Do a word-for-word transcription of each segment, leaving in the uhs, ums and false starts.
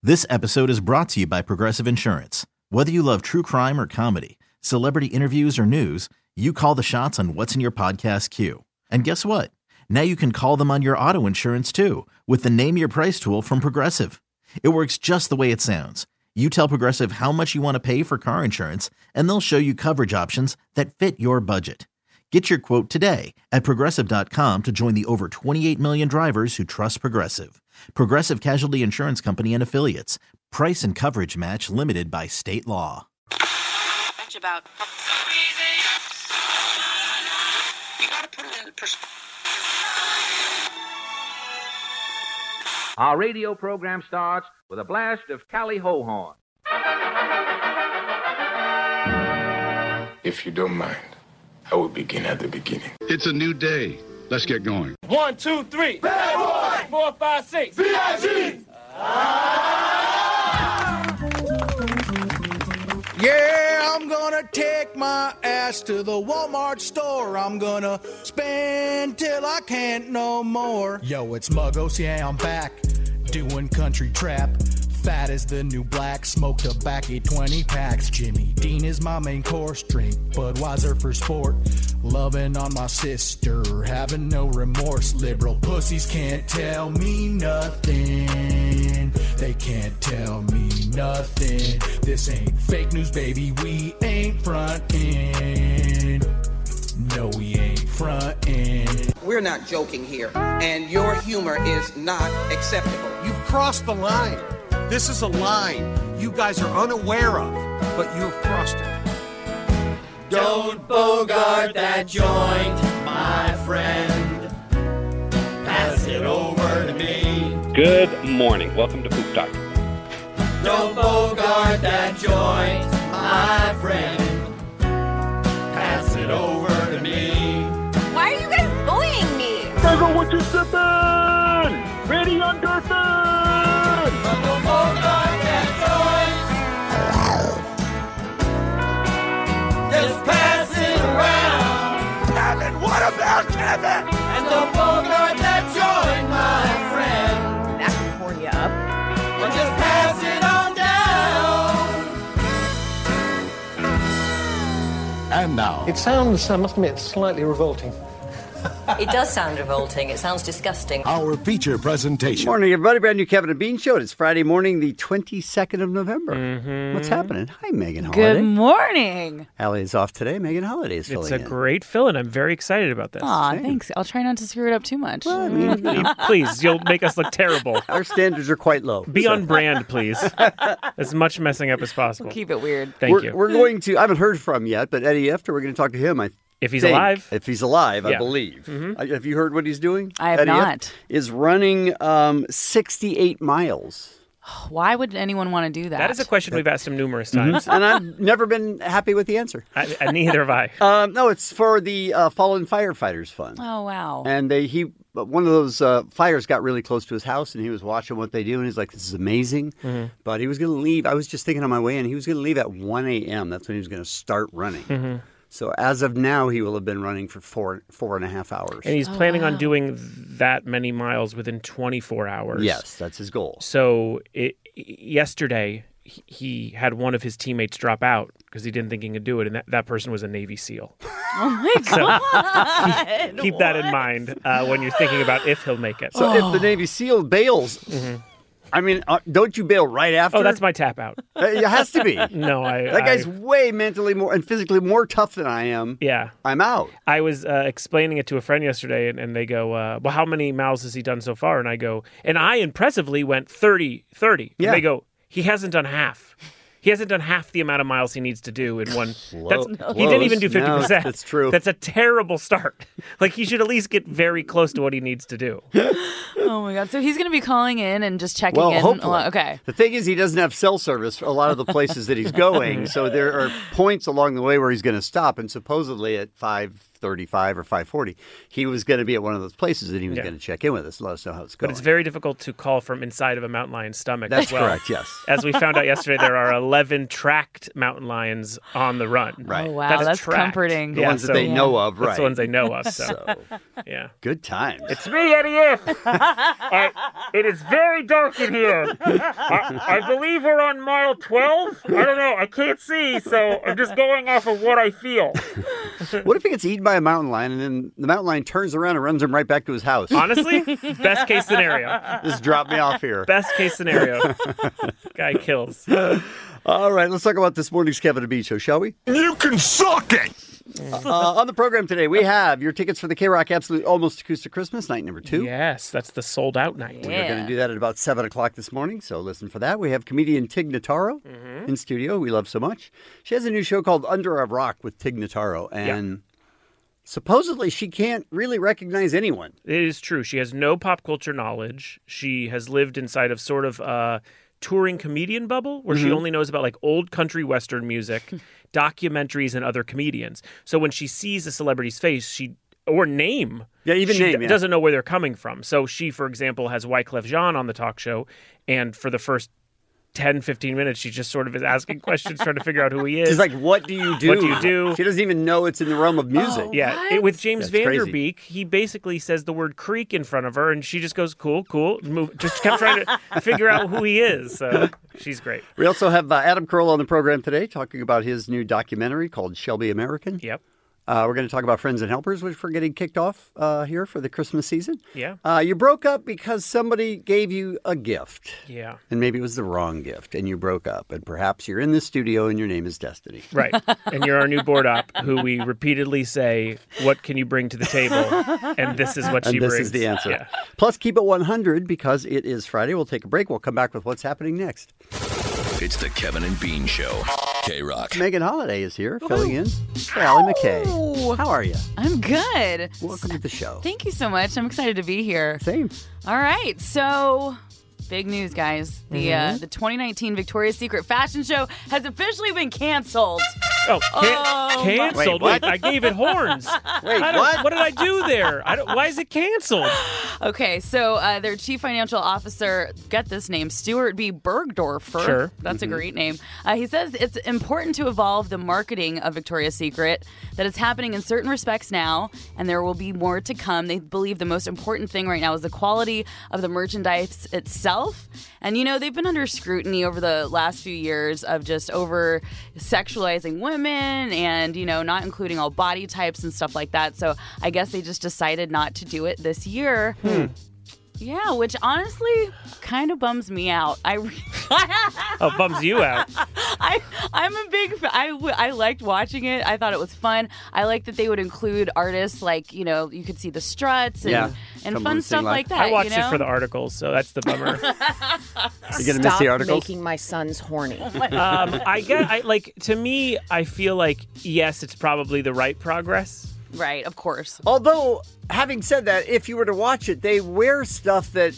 This episode is brought to you by Progressive Insurance. Whether you love true crime or comedy, celebrity interviews or news, you call the shots on what's in your podcast queue. And guess what? Now you can call them on your auto insurance too with the Name Your Price tool from Progressive. It works just the way it sounds. You tell Progressive how much you want to pay for car insurance, and they'll show you coverage options that fit your budget. Get your quote today at Progressive dot com to join the over twenty-eight million drivers who trust Progressive. Progressive Casualty Insurance Company and Affiliates. Price and coverage match limited by state law. About you gotta put it in perspective. Our radio program starts with a blast of Callie Ho Horn. If you don't mind, I will begin at the beginning. It's a new day. Let's get going. One, two, three. Bad boy. Four, five, six. V I G. Yeah, I'm gonna take my ass to the Walmart store. I'm gonna spend till I can't no more. Yo, it's Muggos, yeah, I'm back, doing country trap. Fat as the new black, smoke tobacco, twenty packs. Jimmy Dean is my main course, drink Budweiser for sport. Loving on my sister, having no remorse. Liberal pussies can't tell me nothing. They can't tell me nothing. This ain't fake news, baby, we ain't frontin'. No, we ain't frontin'. We're not joking here, and your humor is not acceptable. You've crossed the line. This is a line you guys are unaware of, but you have crossed it. Don't bogart that joint, my friend. Pass it over to me. Good morning. Welcome to Poop Talk. Don't bogart that joint, my friend. Pass it over to me. Why are you guys bullying me? Burger, what you sippin'? Ready on Durfin'? Don't bogart that joint. Just pass it around. Kevin, what about Kevin? And don't bogart that joint, my friend. That can pour you up. But just pass it on down. And now. It sounds, I must admit, slightly revolting. It does sound revolting. It sounds disgusting. Our feature presentation. Morning, everybody. Brand new Kevin and Bean Show. It's Friday morning, the twenty-second of November. Mm-hmm. What's happening? Hi, Megan Holiday. Good morning. Allie is off today. Megan Holiday is filling It's a in. great fill-in. I'm very excited about this. Aw, thanks. I'll try not to screw it up too much. Well, I mean, you know. Please, you'll make us look terrible. Our standards are quite low. Be so. on brand, please. As much messing up as possible. We'll keep it weird. Thank we're, you. We're going to, I haven't heard from yet, but Eddie Efter, we're going to talk to him, I If he's think. alive. If he's alive, Yeah. I believe. Mm-hmm. Uh, Have you heard what he's doing? I have Eddie not. Efter is running um, sixty-eight miles. Why would anyone want to do that? That is a question we've asked him numerous Mm-hmm. times. And I've never been happy with the answer. I, I, neither have I. Um, no, it's for the uh, Fallen Firefighters Fund. Oh, wow. And they he one of those uh, fires got really close to his house, and he was watching what they do, and he's like, "This is amazing." Mm-hmm. But he was going to leave. I was just thinking on my way in, he was going to leave at one a.m. That's when he was going to start running. Mm-hmm. So as of now, he will have been running for four four and a half hours. And he's Oh, planning wow. on doing that many miles within twenty-four hours. Yes, that's his goal. So it, yesterday, he- he had one of his teammates drop out because he didn't think he could do it, and that, that person was a Navy SEAL. Oh, my God. keep, keep that in mind uh, when you're thinking about if he'll make it. So Oh. if the Navy SEAL bails, Mhm. I mean, uh, don't you bail right after? Oh, that's my tap out. Uh, it has to be. No, I. That guy's I, way mentally more and physically more tough than I am. yeah. I'm out. I was uh, explaining it to a friend yesterday, and, and they go, uh, well, how many miles has he done so far? And I go, and I impressively went thirty, thirty. Yeah. And they go, he hasn't done half. He hasn't done half the amount of miles he needs to do in one. Close. That's, he didn't even do fifty No, percent. that's true. That's a terrible start. Like, he should at least get very close to what he needs to do. Oh, my God. So he's going to be calling in and just checking Well, in? hopefully. Okay. The thing is, he doesn't have cell service for a lot of the places that he's going, so there are points along the way where he's going to stop, and supposedly at five thirty-five or five forty, he was going to be at one of those places and he was Yeah. going to check in with us, let us know how it's going. But it's very difficult to call from inside of a mountain lion's stomach That's as well. correct, yes. As we found out yesterday, there are eleven tracked mountain lions on the run. Right. Oh, wow. That is That's tracked. comforting. The Yeah, ones that so- they know of, right. That's the ones they know of. So, So, yeah. good times. It's me, Eddie F. I, it is very dark in here. I, I believe we're on mile twelve. I don't know. I can't see, so I'm just going off of what I feel. What if he gets eaten by a mountain lion and then the mountain lion turns around and runs him right back to his house? Honestly, best case scenario. Just drop me off here. Best case scenario. Guy kills. All right, let's talk about this morning's Kevin and Bean show, shall we? You can suck it! Uh, on the program today, we have your tickets for the K-Rock Absolute Almost Acoustic Christmas, night number two. Yes, that's the sold out night. We're going to do that at about seven o'clock this morning, so listen for that. We have comedian Tig Notaro Mm-hmm. in studio, we love so much. She has a new show called Under a Rock with Tig Notaro, and Yeah. supposedly she can't really recognize anyone. It is true. She has no pop culture knowledge. She has lived inside of sort of a touring comedian bubble where she Mhm. only knows about like old country western music, documentaries, and other comedians. So when she sees a celebrity's face, she or name, Yeah, even she name, d- yeah. doesn't know where they're coming from. So she, for example, has Wyclef Jean on the talk show, and for the first ten, fifteen minutes, she just sort of is asking questions, trying to figure out who he is. She's like, what do you do? What do you do? She doesn't even know it's in the realm of music. Yeah, it, with James That's crazy. Vanderbeek, he basically says the word creek in front of her, and she just goes, cool, cool. Move. Just kept trying to figure out who he is. So she's great. We also have uh, Adam Carolla on the program today talking about his new documentary called Shelby American. Yep. Uh, we're going to talk about Friends and Helpers, which we're getting kicked off uh, here for the Christmas season. Yeah. Uh, you broke up because somebody gave you a gift. Yeah. And maybe it was the wrong gift, and you broke up. And perhaps you're in the studio and your name is Destiny. Right. And you're our new board op, who we repeatedly say, what can you bring to the table? And this is what she And this brings. is the answer. Yeah. Plus, keep it one hundred because it is Friday. We'll take a break. We'll come back with what's happening next. It's the Kevin and Bean Show. K-Rock. Megan Holiday is here, filling in for Allie McKay. How are you? I'm good. Welcome to the show. Thank you so much. I'm excited to be here. Same. All right. So, big news, guys. The Mm-hmm. uh, the twenty nineteen Victoria's Secret fashion show has officially been canceled. Oh, can- Oh, my- canceled? Wait, what? I gave it horns. Wait, I don't- what? What did I do there? I don't, why is it canceled? Okay, so uh, their chief financial officer, get this name, Stuart B. Bergdorfer. Sure. That's Mm-hmm. a great name. Uh, he says it's important to evolve the marketing of Victoria's Secret, that it's happening in certain respects now, and there will be more to come. They believe the most important thing right now is the quality of the merchandise itself. And, you know, they've been under scrutiny over the last few years of just over sexualizing women and, you know, not including all body types and stuff like that. So I guess they just decided not to do it this year. Hmm. Yeah, which honestly kind of bums me out. I, Oh, bums you out. I, I'm a big. fa- I, w- I liked watching it. I thought it was fun. I liked that they would include artists like, you know, you could see the Struts and, Yeah. and Come fun on, stuff sing like live. that. I watched you know? it for the articles, so that's the bummer. You're going to miss the articles? making my sons horny. um, I get, I like to me, I feel like yes, it's probably the right progress. Right, of course. Although, having said that, if you were to watch it, they wear stuff that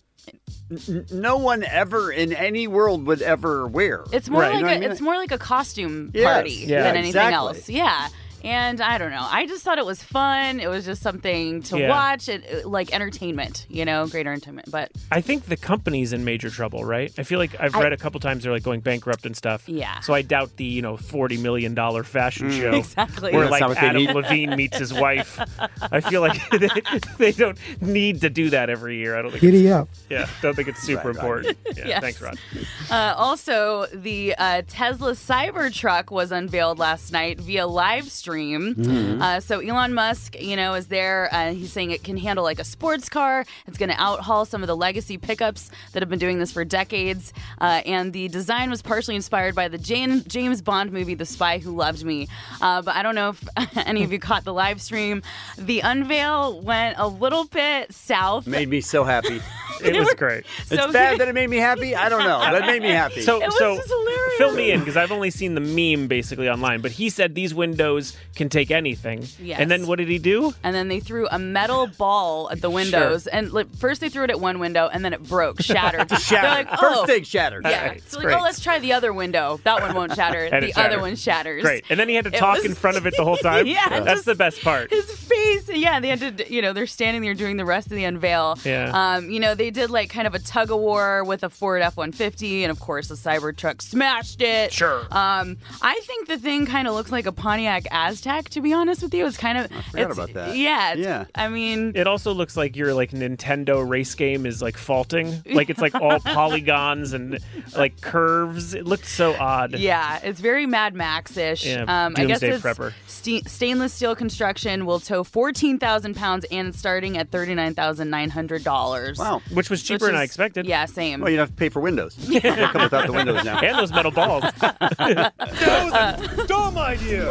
n- no one ever in any world would ever wear. It's more Right. like You know a, what I mean? it's more like a costume Yes. party Yeah, than anything exactly. else. Yeah. And I don't know. I just thought it was fun. It was just something to Yeah. watch. It, it- like entertainment, you know, great entertainment. But I think the company's in major trouble, right? I feel like I've I- read a couple times they're like going bankrupt and stuff. Yeah. So I doubt the, you know, forty million dollars fashion Mm. show. Exactly. Where That's like not what they Adam need. Levine meets his wife. I feel like they, they don't need to do that every year. I don't think Giddy it's, up. Yeah, don't think it's super Right, right. important. Yeah, Yes. thanks, Rod. Uh, also, the uh, Tesla Cybertruck was unveiled last night via live stream. Mm-hmm. Uh, so Elon Musk, you know, is there. Uh, he's saying it can handle like a sports car. It's going to outhaul some of the legacy pickups that have been doing this for decades. Uh, and the design was partially inspired by the Jane, James Bond movie, The Spy Who Loved Me. Uh, but I don't know if any of you caught the live stream. The unveil went a little bit south. Made me so happy. It was great. So it's bad that it made me happy? I don't know, but it made me happy. So, It was so just hilarious. fill me in, because I've only seen the meme basically online, but he said these windows can take anything. Yes. And then what did he do? And then they threw a metal ball at the windows. Sure. And like, first they threw it at one window, and then it broke, shattered. Shattered. Like, oh. First thing shattered. Yeah. Right, so like, great. oh, let's try the other window. That one won't shatter. And the it shattered. other one shatters. Great. And then he had to It talk was- in front of it the whole time? Yeah. That's just the best part. His face. Yeah, they had to, you know, they're standing there doing the rest of the unveil. Yeah. Um, you know, they did like kind of a tug of war with a Ford F one fifty, and of course the Cybertruck smashed it. Sure. Um, I think the thing kind of looks like a Pontiac Aztec, to be honest with you. It's kind of. I forgot about that. Yeah. it's- Yeah. I mean. It also looks like your like Nintendo race game is like faulting. Like it's like all polygons and like curves. It looked so odd. Yeah, it's very Mad Max-ish. Yeah, um, I guess Doomsday it's Prepper. st- stainless steel construction will tow fourteen thousand pounds, and it's starting at thirty-nine thousand nine hundred dollars. Wow. Which was cheaper than I expected. Yeah, same. Well, you don't have to pay for windows. They come without the windows now. And those metal balls. That was a dumb idea.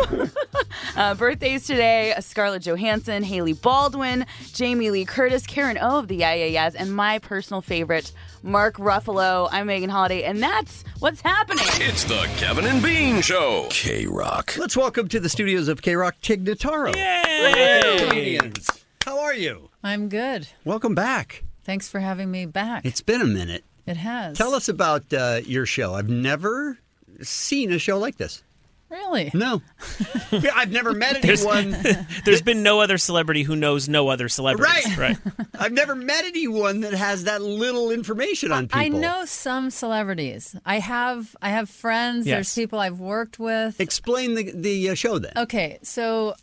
Uh, birthdays today: Scarlett Johansson, Haley Baldwin, Jamie Lee Curtis, Karen O of the Yeah Yeah Yeahs, and my personal favorite, Mark Ruffalo. I'm Megan Holiday, and that's what's happening. It's the Kevin and Bean Show. K-Rock. Let's welcome to the studios of K-Rock Tig Notaro. Yay! Comedians. How are you? I'm good. Welcome back. Thanks for having me back. It's been a minute. It has. Tell us about uh, your show. I've never seen a show like this. Really? No. I've never met There's- anyone. There's been no other celebrity who knows no other celebrities. Right. Right. I've never met anyone that has that little information on people. I know some celebrities. I have I have friends. Yes. There's people I've worked with. Explain the the uh, show then. Okay, so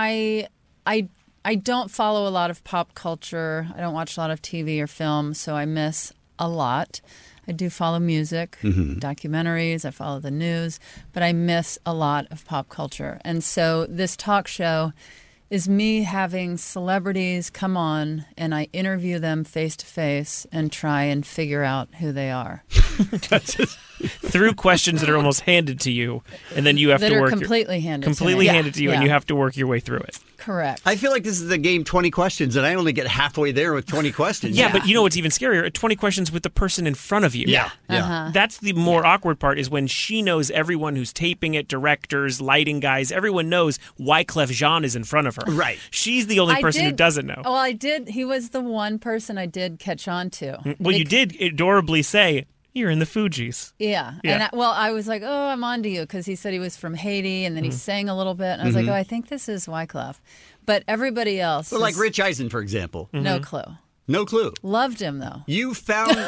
I I I don't follow a lot of pop culture. I don't watch a lot of T V or film, so I miss a lot. I do follow music, Mhm. documentaries, I follow the news, but I miss a lot of pop culture. And so this talk show is me having celebrities come on and I interview them face to face and try and figure out who they are. Through questions that are almost handed to you, and then you have That to are work your- completely handed to completely me. handed to you, Yeah. and you have to work your way through it. Correct. I feel like this is the game twenty questions, and I only get halfway there with twenty questions. Yeah, but you know what's even scarier? twenty questions with the person in front of you. Yeah, yeah. Uh-huh. That's the more awkward part, is when she knows everyone who's taping it, directors, lighting guys, everyone knows Wyclef Jean is in front of her. Right. She's the only I person who did- doesn't know. Well, I did. He was the one person I did catch on to. Well, you did adorably say, you're in the Fugees. Yeah. Yeah. And I, well, I was like, oh, I'm on to you because he said he was from Haiti and then he Mhm. sang a little bit. And I was Mhm. like, oh, I think this is Wyclef. But everybody else. Well, like is- Rich Eisen, for example. No clue. No clue. Loved him, though. You found,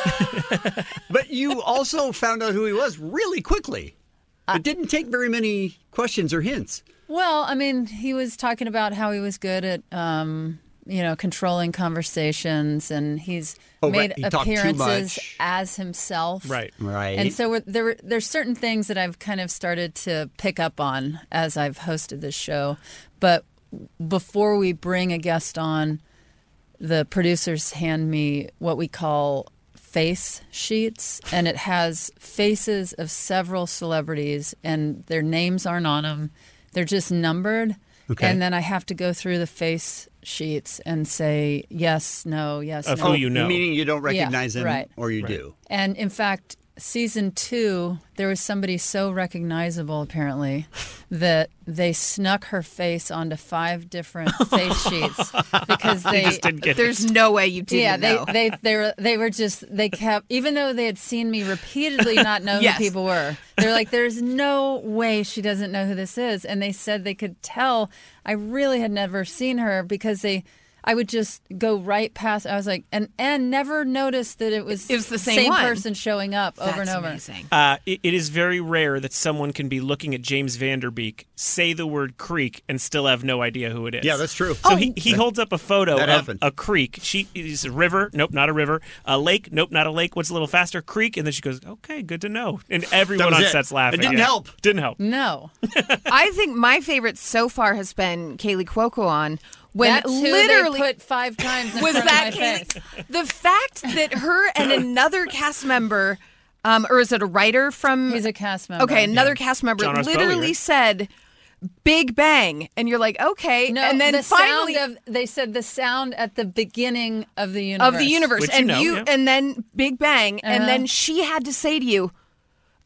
but you also found out who he was really quickly. It didn't take very many questions or hints. Well, I mean, he was talking about how he was good at, um, you know, controlling conversations, and he's Oh, made right. He talked too appearances much. as himself. Right. Right. And so we're, there, were- there's certain things that I've kind of started to pick up on as I've hosted this show. But before we bring a guest on, the producers hand me what we call face sheets, and it has faces of several celebrities, and their names aren't on them. They're just numbered. Okay. And then I have to go through the face sheets and say yes, no, yes, Of no. who you know. Meaning you don't Yeah, recognize them, right. or you Right. do. And in fact, season two, there was somebody so recognizable, apparently, that they snuck her face onto five different face sheets because They they. just didn't get There's it. no way you didn't yeah, they, know. they they were they were just they kept, even though they had seen me repeatedly not know Yes. who people were. They're like, there's no way she doesn't know who this is, and they said they could tell I really had never seen her because they. I would just go right past. I was like, and and never noticed that it was It was the same one. person showing up over and That's over. amazing. Uh, it, it is very rare that someone can be looking at James Vanderbeek, say the word creek, and still have no idea who it is. Yeah, that's true. So he, he holds up a photo That of happened. a creek. She is a river. Nope, not a river. A lake. Nope, not a lake. What's a little faster? Creek. And then she goes, okay, good to know. And everyone was on it. set's laughing. It didn't Yeah. help. Didn't help. No, I think my favorite so far has been Kaylee Cuoco on. When that's who literally they put five times in was front that of my Kaylee? face. The fact that her and another cast member, um, or is it a writer from? He's a cast member. Okay, another Yeah. cast member John Ross literally Bowie, right? said "Big Bang," and you're like, okay, No, and then the finally sound of they said the sound at the beginning of the universe. of the universe, Which you and know, you, yeah. and then Big Bang, Uh-huh. and then she had to say to you,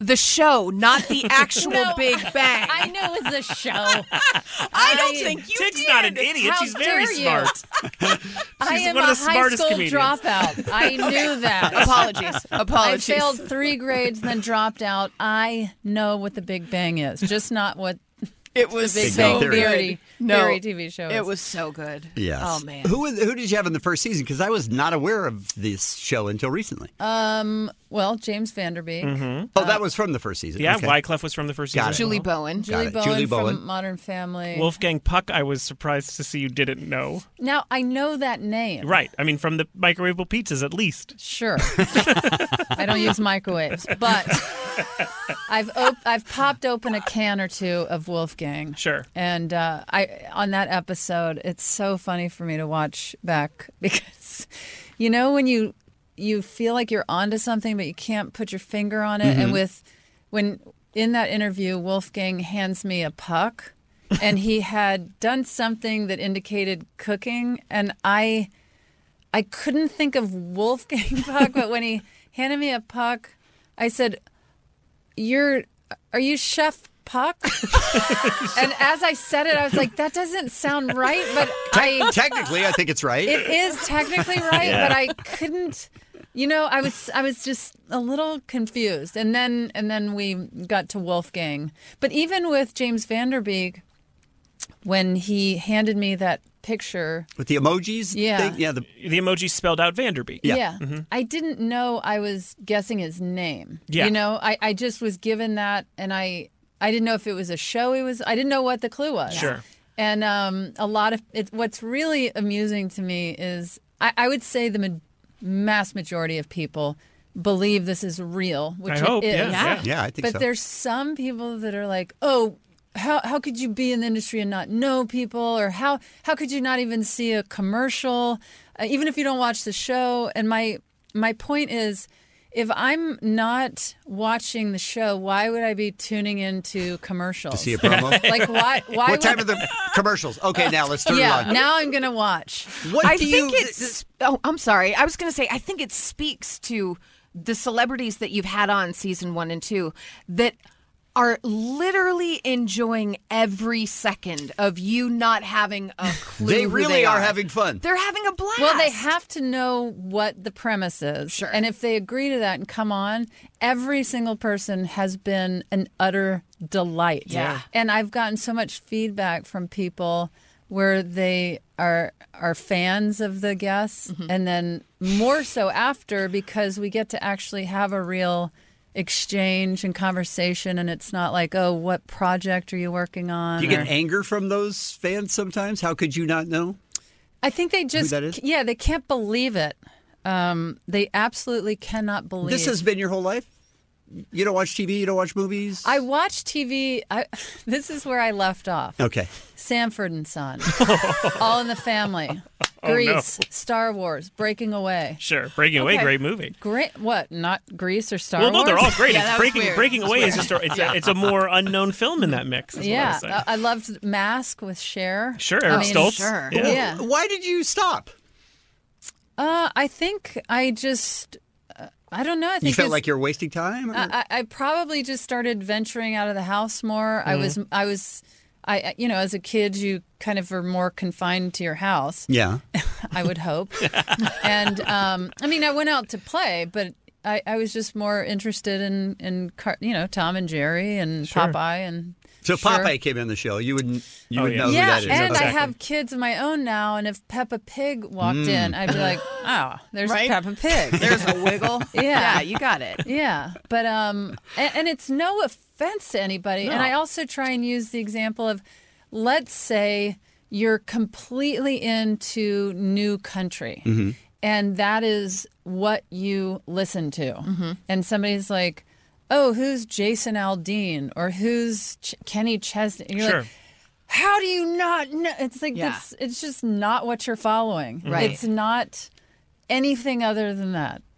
The show, not the actual No, Big Bang. I knew it was a show. I don't think you Tick's did. not an idiot. How She's very dare you. smart. I She's am one of a the high smartest school comedians. dropout. I knew that. Apologies. Apologies. I failed three grades and then dropped out. I know what the Big Bang is, just not what It was the Big so Bang good. Theory, No, Theory T V show. It is. was so good. Yes. Oh man. Who who did you have in the first season? Because I was not aware of this show until recently. Um. Well, James Vanderbeek. Mm-hmm. Oh, that was from the first season. Yeah, okay. Wyclef was from the first Got season. it. Julie as well. Bowen. Julie it. Bowen, Julie from Bowen. Modern Family. Wolfgang Puck, I was surprised to see you didn't know. Now I know that name. Right. I mean, from the microwavable pizzas, at least. Sure. I don't use microwaves, but I've op- I've popped open a can or two of Wolfgang. Sure. And uh, I on that episode, it's so funny for me to watch back because, you know, when you you feel like you're onto something but you can't put your finger on it, Mm-hmm. and with when in that interview, Wolfgang hands me a puck, and he had done something that indicated cooking, and I. I couldn't think of Wolfgang Puck, but when he handed me a puck, I said, "You're, are you Chef Puck?" And as I said it, I was like, "That doesn't sound right." But Te- I technically, I think it's right. it is technically right, Yeah. but I couldn't. You know, I was I was just a little confused, and then and then we got to Wolfgang. But even with James Vanderbeek, when he handed me that picture With the emojis? Yeah. thing? Yeah. The, The emoji spelled out Vanderbeek. Yeah. Yeah. I didn't know I was guessing his name. Yeah. You know, I, I just was given that, and I I didn't know if it was a show. It was I didn't know what the clue was. Sure. And um, a lot of it. What's really amusing to me is I, I would say the ma- mass majority of people believe this is real, which I it hope, is. yeah, yeah. yeah, I think But so. there's some people that are like, oh. How how could you be in the industry and not know people, or how how could you not even see a commercial, uh, even if you don't watch the show? And my my point is, if I'm not watching the show, why would I be tuning into commercials To see a promo? Like why why? what would, time are the commercials? Okay, now let's turn Yeah, it on. now I'm gonna watch. What I do think you? it's. Oh, I'm sorry. I was going to say. I think it speaks to the celebrities that you've had on season one and two that are literally enjoying every second of you not having a clue. They who really they are are having fun. They're having a blast. Well, they have to know what the premise is. Sure. And if they agree to that and come on, every single person has been an utter delight. Yeah. And I've gotten so much feedback from people where they are are fans of the guests, Mm-hmm. and then more so after, because we get to actually have a real exchange and conversation, and it's not like, oh, what project are you working on? Do you get Or- anger from those fans sometimes? How could you not know? I think they just, that is? yeah, they can't believe it. Um, they absolutely cannot believe. This has been your whole life? You don't watch T V? You don't watch movies? I watch T V. I, this is where I left off. Okay. Sanford and Son, All in the Family, Oh, no. Grease, Star Wars, Breaking Away. Sure. Breaking Away, Okay. great movie. Great. What? Not Grease or Star well, Wars? no, they're all great. Yeah, it's that was breaking weird. Breaking That's Away weird. is just a, it's, a, it's a more unknown film in that mix. Is Yeah, What I, was I, I loved Mask with Cher. Sure, I Eric mean, Stoltz. sure. Yeah. Yeah. Why did you stop? Uh, I think I just, uh, I don't know. I think You felt it's- like you're wasting time? or- I, I I probably just started venturing out of the house more. I was, I was, I, I- you know, as a kid, you kind of were more confined to your house. yeah. I would hope. And um, I mean, I went out to play, but I, I was just more interested in, in car, you know, Tom and Jerry and Sure. Popeye and. So Sure. Popeye came in the show. You wouldn't. You Oh, would yeah. know Yeah, who that is. and Okay. I have kids of my own now, and if Peppa Pig walked Mm. in, I'd be like, "Oh, there's Right? Peppa Pig." There's a wiggle. Yeah. Yeah, you got it. Yeah, but um, and, and it's no offense to anybody. And I also try and use the example of, let's say you're completely into new country, Mm-hmm. and that is what you listen to, and somebody's like, "Oh, who's Jason Aldean or who's Ch- Kenny Chesney?" And you're Sure. like, how do you not know? It's like Yeah. that's it's just not what you're following. Right. It's not anything other than that.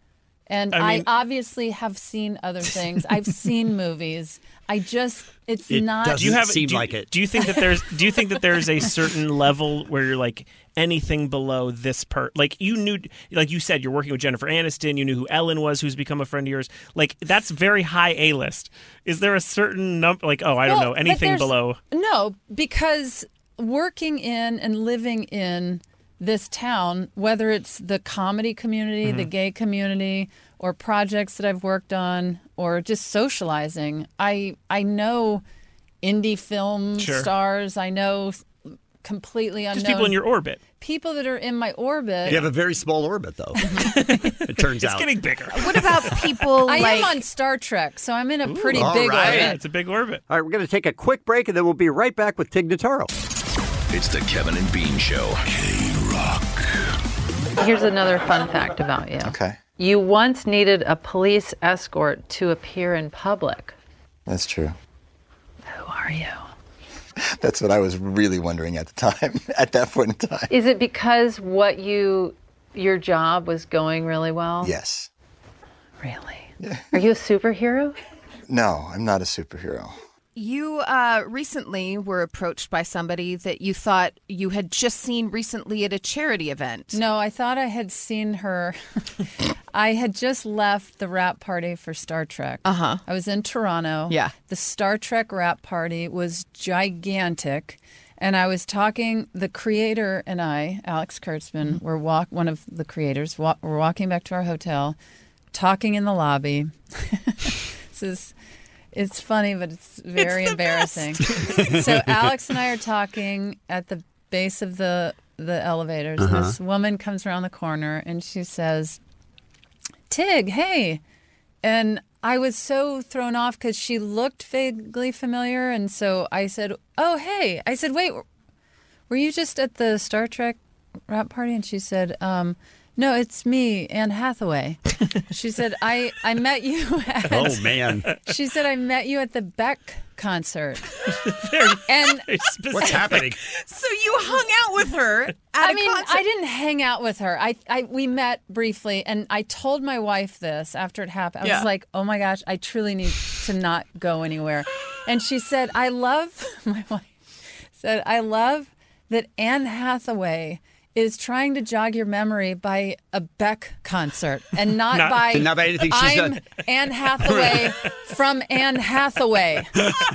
And I I, mean- obviously have seen other things. I've seen movies. I just, it's It not. doesn't Do you have seem do, you- like it. Do you think that there's do you think that there's a certain level where you're like anything below this per like you knew like you said you're working with Jennifer Aniston, you knew who Ellen was, who's become a friend of yours. Like that's very high A list. Is there a certain number like oh I don't Well, know but anything there's- below? No, because working in and living in this town, whether it's the comedy community, Mm-hmm. the gay community, or projects that I've worked on, or just socializing, I I know indie film Sure. stars. I know completely unknown Just people in your orbit. people that are in my orbit. You have a very small orbit, though. It turns It's out. getting bigger. What about people I like... am on Star Trek, so I'm in a pretty all big right. orbit. Yeah, it's a big orbit. All right, we're going to take a quick break, and then we'll be right back with Tig Notaro. It's the Kevin and Bean Show. K-Rock. Here's another fun fact about you. Okay. You once needed a police escort to appear in public. That's true. Who are you? That's what I was really wondering at the time, at that point in time. Is it because what you, your job was going really well? Yes. Really? Yeah. Are you a superhero? No, I'm not a superhero. You uh, recently were approached by somebody that you thought you had just seen recently at a charity event. No, I thought I had seen her. I had just left the wrap party for Star Trek. Uh-huh. I was in Toronto. Yeah. The Star Trek wrap party was gigantic. And I was talking, the creator and I, Alex Kurtzman, were walk, one of the creators, wa- were walking back to our hotel, talking in the lobby. This is... It's funny, but it's very It's the embarrassing. So Alex and I are talking at the base of the the elevators. Uh-huh. And this woman comes around the corner and she says, "Tig, hey." And I was so thrown off because she looked vaguely familiar. And so I said, "Oh, hey." I said, "Wait, were you just at the Star Trek wrap party?" And she said, um, "No, it's me, Anne Hathaway." She said, I, I met you at... Oh, man. She said, I met you at the Beck concert. Very, and very specific. What's happening? So you hung out with her at I a mean, concert. I didn't hang out with her. I, I we met briefly, and I told my wife this after it happened. I Yeah. was like, oh my gosh, I truly need to not go anywhere. And she said, I love, my wife said, I love that Anne Hathaway is trying to jog your memory by a Beck concert and not, Not- by not by anything she's I'm done. Anne Hathaway from Anne Hathaway.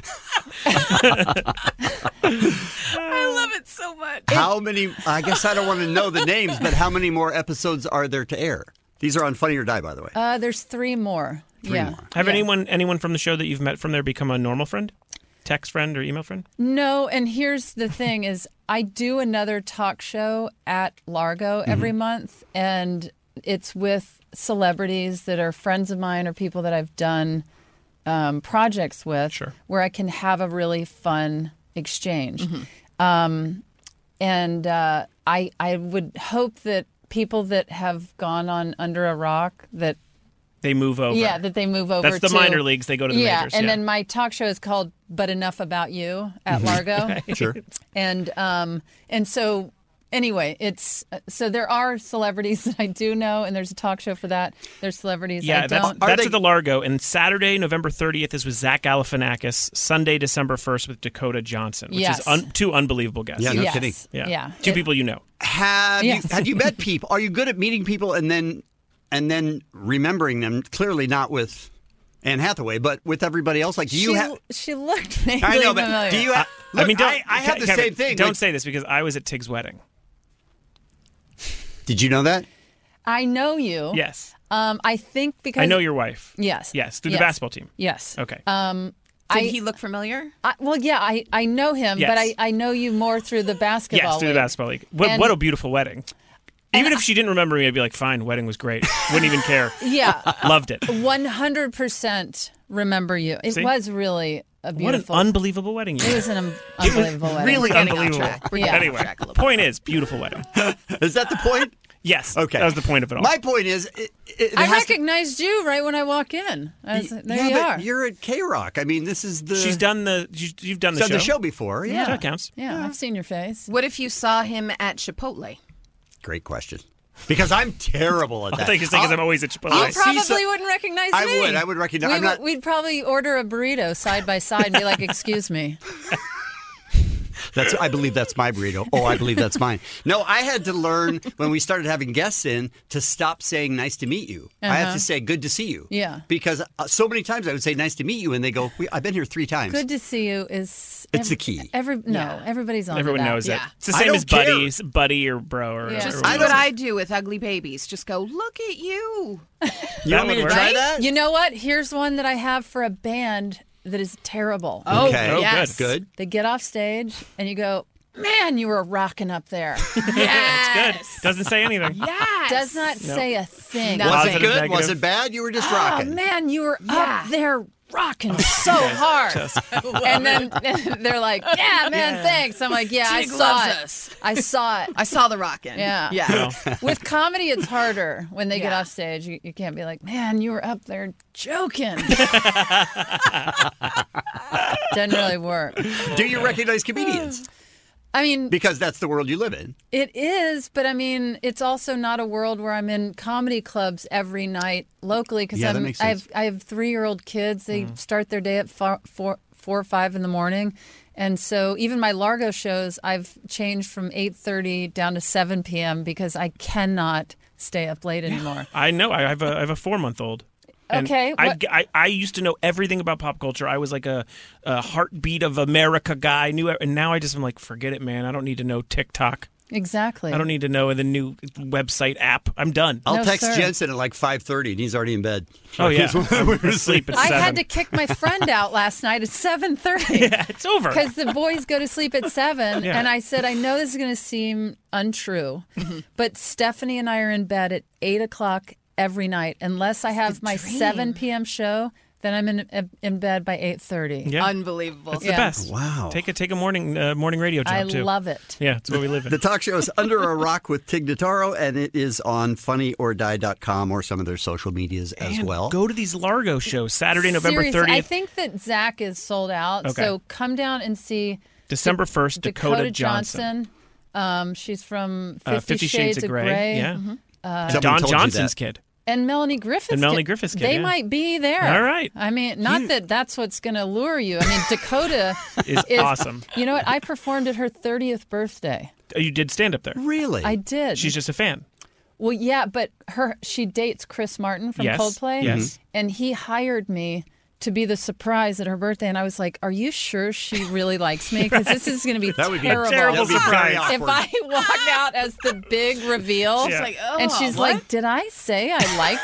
I love it so much. How many, I guess I don't want to know the names, but how many more episodes are there to air? These are on Funny or Die, by the way. Uh, there's three more. Three yeah. more. Have Yeah. anyone anyone from the show that you've met from there become a normal friend? Text friend or email friend? No, and here's the thing is I do another talk show at Largo every Mm-hmm. month, and it's with celebrities that are friends of mine or people that I've done um, projects with, Sure. where I can have a really fun exchange. Um, and uh, I I would hope that people that have gone on Under a Rock that They move over. yeah, that they move over That's the to minor leagues. They go to the yeah, majors. and yeah. then my talk show is called But Enough About You at Largo. Sure. And um and so anyway, it's so there are celebrities that I do know, and there's a talk show for that. There's celebrities Yeah, I that's, don't. that's at the Largo. And Saturday, November thirtieth is with Zach Galifianakis. Sunday, December first with Dakota Johnson, which Yes. is un- two unbelievable guests. Yeah, no Yes. kidding. Yeah. Yeah. Two It- people you know. Have Yes. you have you met people? Are you good at meeting people and then and then remembering them? Clearly not with Anne Hathaway, but with everybody else. Like, do you she, have? she looked vaguely I know, but familiar. do you? Have, look, I mean, don't, I, I have the Kevin, same thing. Don't Like, say this because I was at Tig's wedding. did you know that? I know you. Yes. Um, I think because I know your wife. Yes. Yes, through Yes. the basketball team. Yes. Okay. Um, Did I, he look familiar? I, well, yeah, I, I know him, Yes. but I, I know you more through the basketball. Yes, through league. the basketball league. What, And- what a beautiful wedding. Even if she didn't remember me, I'd be like, fine, wedding was great. Wouldn't even care. Yeah. Loved it. one hundred percent remember you. It See? was really a beautiful. What an unbelievable wedding you It had. was an un- unbelievable wedding. Really Getting off unbelievable. track. We're Yeah. getting Anyway, off track a little bit. point is, beautiful wedding. Is that the point? Yes. Okay. That was the point of it all. My point is, it, it I has to- recognized you right when I walk in. I was, there yeah, you but are. you're at K Rock. I mean, this is the. She's done the. you- You've done the done show. the show before. Yeah. That counts. Yeah, I've seen your face. What if you saw him at Chipotle? Great question. Because I'm terrible at that. I think it's because I'm always at Chipotle. You probably so, wouldn't recognize I me. I would. I would recognize. We I'm not, we'd probably order a burrito side by side and be like, "Excuse me." That's. I believe that's my burrito. Oh, I believe that's mine. No, I had to learn when we started having guests in to stop saying "nice to meet you." Uh-huh. I have to say "good to see you." Yeah. Because uh, so many times I would say "nice to meet you," and they go, "I've been here three times." Good to see you is. It's every, the key. Every no, yeah. everybody's on. Everyone that. knows yeah. it. It's the same as buddy, buddy or bro or. Yeah. Just or do what I do with ugly babies. Just go, look at you. You want me to work. try right? that? You know what? Here's one that I have for a band that is terrible. Oh, okay. oh yes. good. Good. They get off stage and you go, man, you were rocking up there. Yes. It's good. Doesn't say anything. Yes. Does not No. say a thing. Was Positive, it good? negative. Was it bad? You were just Oh, rocking. man, you were Yeah. up there rocking so hard. And then they're like, yeah, man, Yeah. thanks. I'm like, yeah, I Tig saw loves it. us. I saw it. I saw the rockin'. Yeah. Yeah. No. With comedy, it's harder when they get Yeah. off stage. You, you can't be like, man, you were up there joking. Doesn't really work. Do you recognize comedians? I mean, Because that's the world you live in. it is, but I mean, it's also not a world where I'm in comedy clubs every night locally because Yeah, that I'm makes I have sense. I have three year old kids. They Mm. start their day at four, four, four or five in the morning, and so even my Largo shows, I've changed from eight thirty down to seven p.m. because I cannot stay up late anymore. I know. I have a I have a four month old. And Okay, I, what- I I used to know everything about pop culture. I was like a, a heartbeat of America guy. I knew it, and now I just am like, forget it, man. I don't need to know TikTok. Exactly. I don't need to know the new website app. I'm done. I'll No, text sir. Jensen at like five thirty, and he's already in bed. Oh yeah, I'm asleep at I seven. had to kick my friend out last night at seven thirty. Yeah, it's over. Because the boys go to sleep at seven, Yeah. and I said, I know this is going to seem untrue, but Stephanie and I are in bed at eight o'clock every night, unless I have my dream. seven p.m. show. Then I'm in in bed by eight thirty. Yeah. Unbelievable. It's Yeah. the best. Wow. Take a take a morning uh, morning radio job I too. love it. Yeah, it's what we live in. The talk show is Under a Rock with Tig Notaro, and it is on funny or die dot com or some of their social medias as And well. Go to these Largo shows Saturday, November Seriously, I thirtieth, think that Zach is sold out. Okay. So come down and see December first. Dakota, Johnson, Um, she's from Fifty, Uh, Fifty Shades of Grey, yeah. Mhm. And Someone Don told you Johnson's that. kid. And Melanie Griffith's And Melanie kid. Griffith's kid, They yeah. might be there. All right. I mean, not that that's what's going to lure you. I mean, Dakota Is awesome. You know what? I performed at her thirtieth birthday. Oh, you did stand up there. Really? I did. She's just a fan. Well, yeah, but her she dates Chris Martin from Yes, Coldplay. yes. And he hired me to be the surprise at her birthday, and I was like, "Are you sure she really likes me? Because this is going to be That would be a terrible. terrible That would be very surprise. If awkward. I walked out as the big reveal, She's like, oh, and she's what? like, "Did I say I liked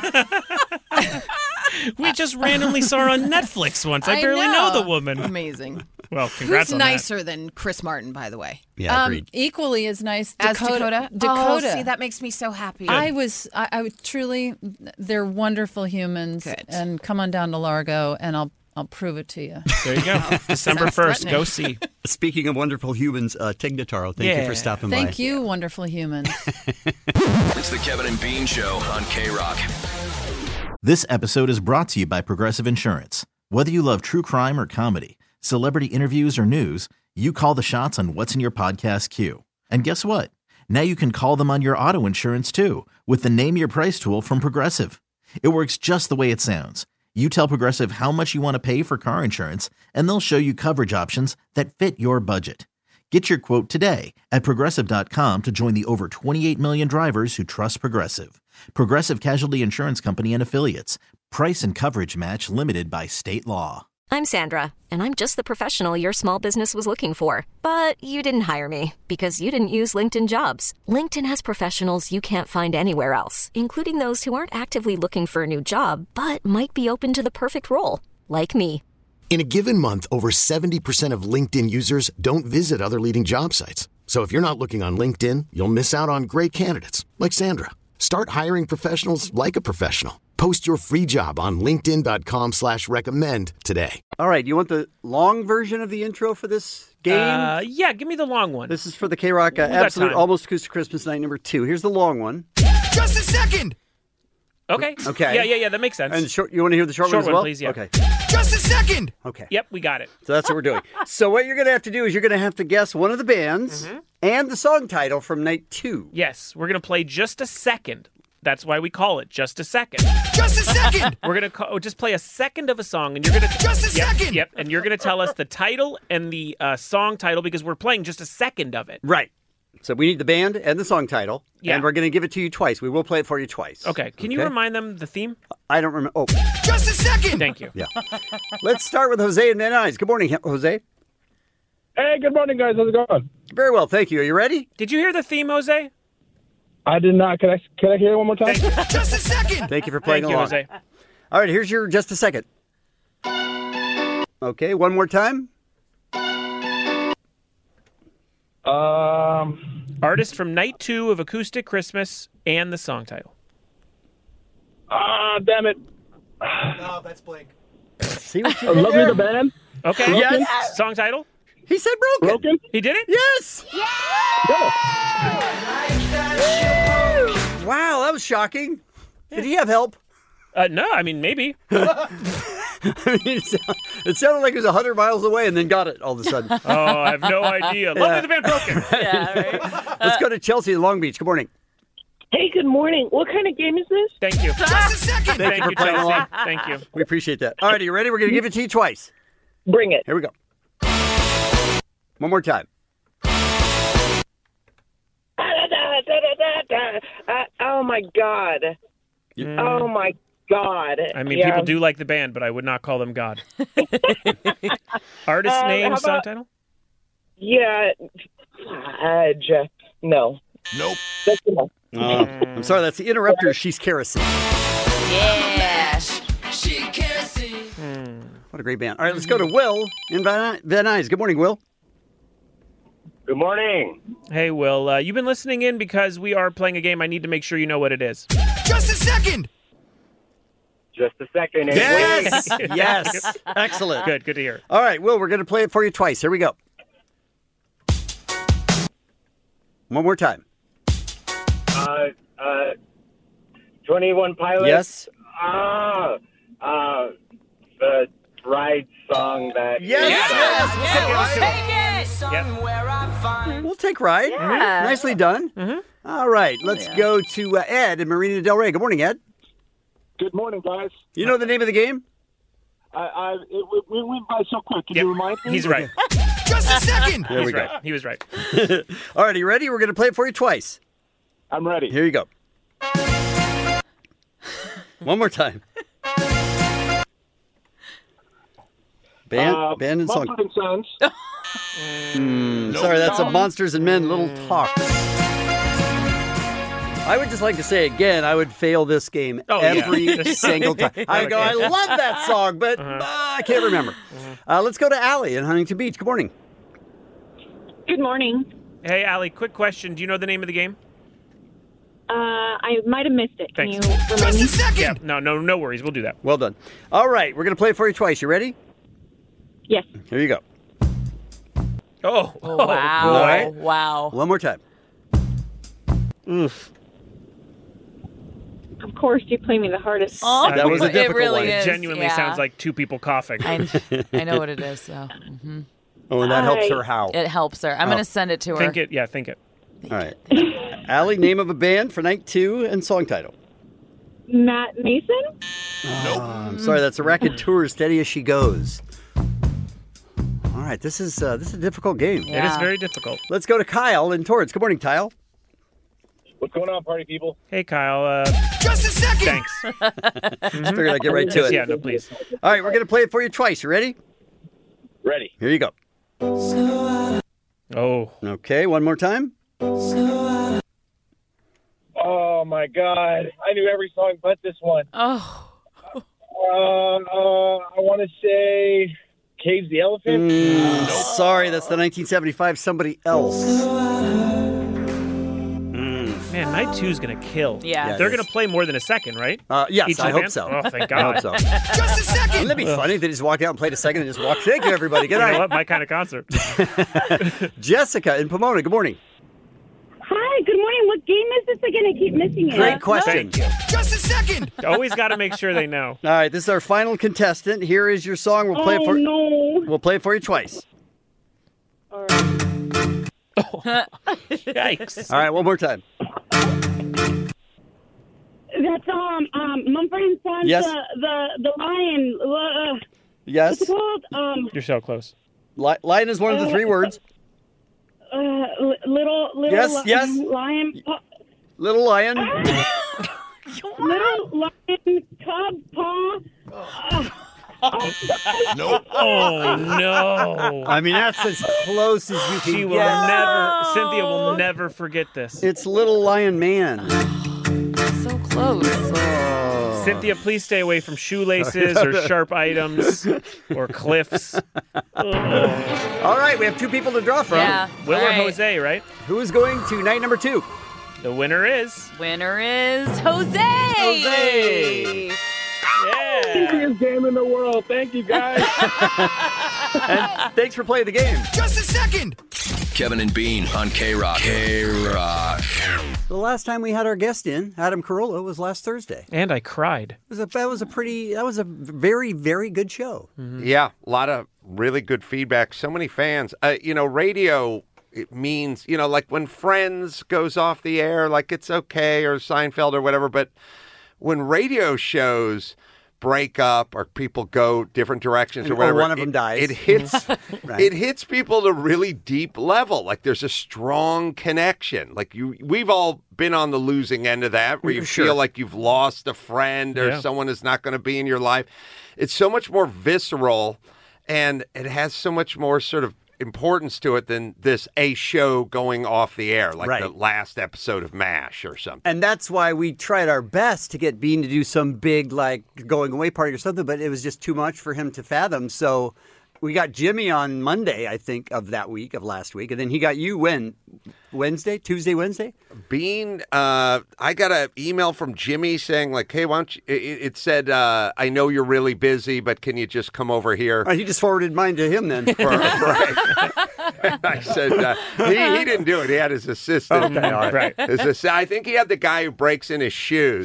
her?" We just randomly saw her on Netflix once. I, I barely know. know. the woman. Amazing. Well, congrats Who's on nicer than Chris Martin, by the way? Yeah, Um, agreed. equally as nice, As Dakota. Dakota? Dakota. Oh, see, that makes me so happy. I was, I, I would truly, they're wonderful humans. Good. And come on down to Largo, and I'll, I'll prove it to you. that. There you go. December Sounds first. threatening. Go see. Speaking of wonderful humans, uh, Tig Notaro, thank you Yeah. for stopping by. Thank you, wonderful humans. It's the Kevin and Bean Show on K-Rock. This episode is brought to you by Progressive Insurance. Whether you love true crime or comedy, celebrity interviews or news, you call the shots on what's in your podcast queue. And guess what? Now you can call them on your auto insurance too with the Name Your Price tool from Progressive. It works just the way it sounds. You tell Progressive how much you want to pay for car insurance, and they'll show you coverage options that fit your budget. Get your quote today at Progressive dot com to join the over twenty-eight million drivers who trust Progressive. Progressive Casualty Insurance Company and Affiliates. Price and coverage match limited by state law. I'm Sandra, and I'm just the professional your small business was looking for. But you didn't hire me because you didn't use LinkedIn Jobs. LinkedIn has professionals you can't find anywhere else, including those who aren't actively looking for a new job, but might be open to the perfect role, like me. In a given month, over seventy percent of LinkedIn users don't visit other leading job sites. So if you're not looking on LinkedIn, you'll miss out on great candidates like Sandra. Start hiring professionals like a professional. Post your free job on linkedin dot com slash recommend today. All right, you want the long version of the intro for this game? Uh, yeah, give me the long one. This is for the K-Rock uh, We got Absolute time. Almost Acoustic Christmas Night number two. Here's the long one. Just a second. Okay. Okay. Yeah, yeah, yeah. That makes sense. And short, you want to hear the short, Short one as one, well? please, yeah. Okay. Just Just a second. Okay. Yep, we got it. So that's what we're doing. So what you're going to have to do is you're going to have to guess one of the bands Mm-hmm. and the song title from night two. Yes, we're going to play Just a Second. That's why we call it Just a Second. Just a second. We're going to just play a second of a song, and you're going to... Just a yep, second. Yep, and you're going to tell us the title and the uh, song title because we're playing just a second of it. Right. So we need the band and the song title, Yeah. and we're going to give it to you twice. We will play it for you twice. Okay, can you remind them the theme? I don't remember. Oh. Just a second. Thank you. Yeah. Let's start with Jose and Van Nuys. Good morning, Jose. Hey, good morning, guys. How's it going? Very well, thank you. Are you ready? Did you hear the theme, Jose? I did not. Can I can I hear it one more time? Thank you. Just a second. Thank you for playing Thank you, along. Jose. All right, here's your Just a Second. Okay, one more time. Um, Artist from night two of Acoustic Christmas and the song title. Ah, damn it. No, that's Blake. See what you Uh, did Love Me there? the Band? Okay. Broken? Yes. Song title? He said broken. Broken? He did it? Yes. Yeah. Wow, that was shocking. Did he have help? Uh, no, I mean, maybe. I mean, it sound- it sounded like he was one hundred miles away and then got it all of a sudden. Oh, I have no idea. Love Yeah. Me the Band Broken. Yeah, right. Let's go to Chelsea in Long Beach. Good morning. Hey, good morning. What kind of game is this? Thank you. Just a second. Thank you for playing Chelsea. along. Thank you. We appreciate that. All right, are you ready? We're going to give it to you twice. Bring it. Here we go. One more time. Uh, oh my god. Mm. Oh my god. I mean, Yeah. people do like the band, but I would not call them God. Artist Uh, name, how song about- title? Yeah. Fudge. No. Nope. That's enough. Oh, I'm sorry, that's the interrupter. She's kerosene. Yeah. She kerosene. What a great band. All right, let's go to Will in Van Van Nuys. Good morning, Will. Good morning. Hey, Will, uh, you've been listening in because we are playing a game. I need to make sure you know what it is. Just a second. Just a second. and Yes. Yes. Excellent. Good, good to hear. All right, Will, we're going to play it for you twice. Here we go. One more time. Uh, uh, twenty-one Pilots. Yes. Ah, uh, the ride song that. Yes, yes. Take it. Yep. We'll take Ride. Yeah. Nicely done. Mm-hmm. All right, let's go to uh, Ed in Marina Del Rey. Good morning, Ed. Good morning, guys. You know the name of the game? I, I it, we went by so quick. Can Yep. you remind me? He's right. Just a second. There we He's go. right. He was right. All right, are you ready? We're going to play it for you twice. I'm ready. Here you go. One more time. Band, Uh, band and song. Mumford and Sons. Mm, sorry, that's a Monsters and Men Little Talks. I would just like to say again, I would fail this game Oh, yeah. every single time. I go, I Okay. love that song, but Uh-huh. uh, I can't remember. Uh, let's go to Allie in Huntington Beach. Good morning. Good morning. Hey, Allie, quick question. Do you know the name of the game? Uh, I might have missed it. Can Thanks. you remind me? Just a second. Yeah, no, no, no worries. We'll do that. Well done. All right, we're going to play it for you twice. You ready? Yes. Here you go. Oh, Oh, wow. All right. Wow. One more time. Oof. Of course, you play me the hardest. Oh, That was a it difficult really one. is. It genuinely yeah. sounds like two people coughing. I, I know what it is, so mhm. Oh, and that helps Hi. her how? it helps her. I'm Oh. going to send it to her. Think it. Yeah, think it. All right. Allie, name of a band for night two and song title. Matt Mason? Oh, I'm sorry, that's a raconteur, steady as she goes. All right, this is uh, this is a difficult game. It is Yeah. very difficult. Let's go to Kyle in Torrance. Good morning, Kyle. What's going on, party people? Hey, Kyle. Uh, Just a second. thanks. Just figured I'd get right to it. Yeah, no, please. All right, we're going to play it for you twice. You ready? Ready. Here you go. Oh. Okay, one more time. Oh my God! I knew every song but this one. Oh. Uh, uh, I want to say Caves the Elephant. Mm, sorry, that's the nineteen seventy-five Somebody Else. Man, night two is going to kill. Yeah. Yes. They're going to play more than a second, right? Uh, yes, Each of I the hope bands? so. Oh, thank I hope God. so. Just a second. Wouldn't that be funny if they just walked out and played a second and just walked? Thank you, everybody. Good You know night. what? My kind of concert. Jessica in Pomona. Good morning. Hi. Hi, good morning. What game is this again? I keep missing it. Great question. Just a second. Always got to make sure they know. All right, this is our final contestant. Here is your song. We'll play oh, it for no. We'll play it for you twice. All right. Yikes. All right, one more time. That's um um Mumford and Sons. Yes. The the, the lion. Uh, Yes. What's it called? Um. You're so close. Li- lion is one of the three words. Uh, li- little little. Yes, li- yes. Lion. Pu- Little lion. little lion. Cub paw. Uh, Nope. Oh, no. I mean, that's as close as you can She will get. never, Cynthia will never forget this. It's Little Lion Man. So close. Oh. Cynthia, please stay away from shoelaces or sharp items or cliffs. Oh. All right, we have two people to draw from. Yeah. Will All or right. Jose, right? Who is going to night number two? The winner is... Winner is Jose. Jose. Yeah. Easiest game in the world. Thank you, guys. And thanks for playing the game. Just a second. Kevin and Bean on K-Rock. K-Rock. The last time we had our guest in, Adam Carolla, was last Thursday. And I cried. It was a, that was a pretty, that was a very, very good show. Mm-hmm. Yeah, a lot of really good feedback. So many fans. Uh, you know, radio, it means, you know, like when Friends goes off the air, like it's okay, or Seinfeld or whatever. But when radio shows break up or people go different directions or Or whatever, one of it- them dies. It hits, Right. it hits people at a really deep level. Like there's a strong connection. Like you, we've all been on the losing end of that, where you Sure. feel like you've lost a friend or Yeah. someone is not going to be in your life. It's so much more visceral, and it has so much more sort of importance to it than this a show going off the air, like Right. the last episode of MASH or something. And that's why we tried our best to get Bean to do some big, like, going away party or something, but it was just too much for him to fathom. So we got Jimmy on Monday, I think, of that week, of last week. And then he got you when? Wednesday? Tuesday, Wednesday? Bean, uh, I got an email from Jimmy saying, like, hey, why don't you, it, it said, uh, I know you're really busy, but can you just come over here? Oh, he just forwarded mine to him then. For, right. I said, uh, he, he didn't do it. He had his assistant. Okay, all right. His assi- I think he had the guy who breaks in his shoes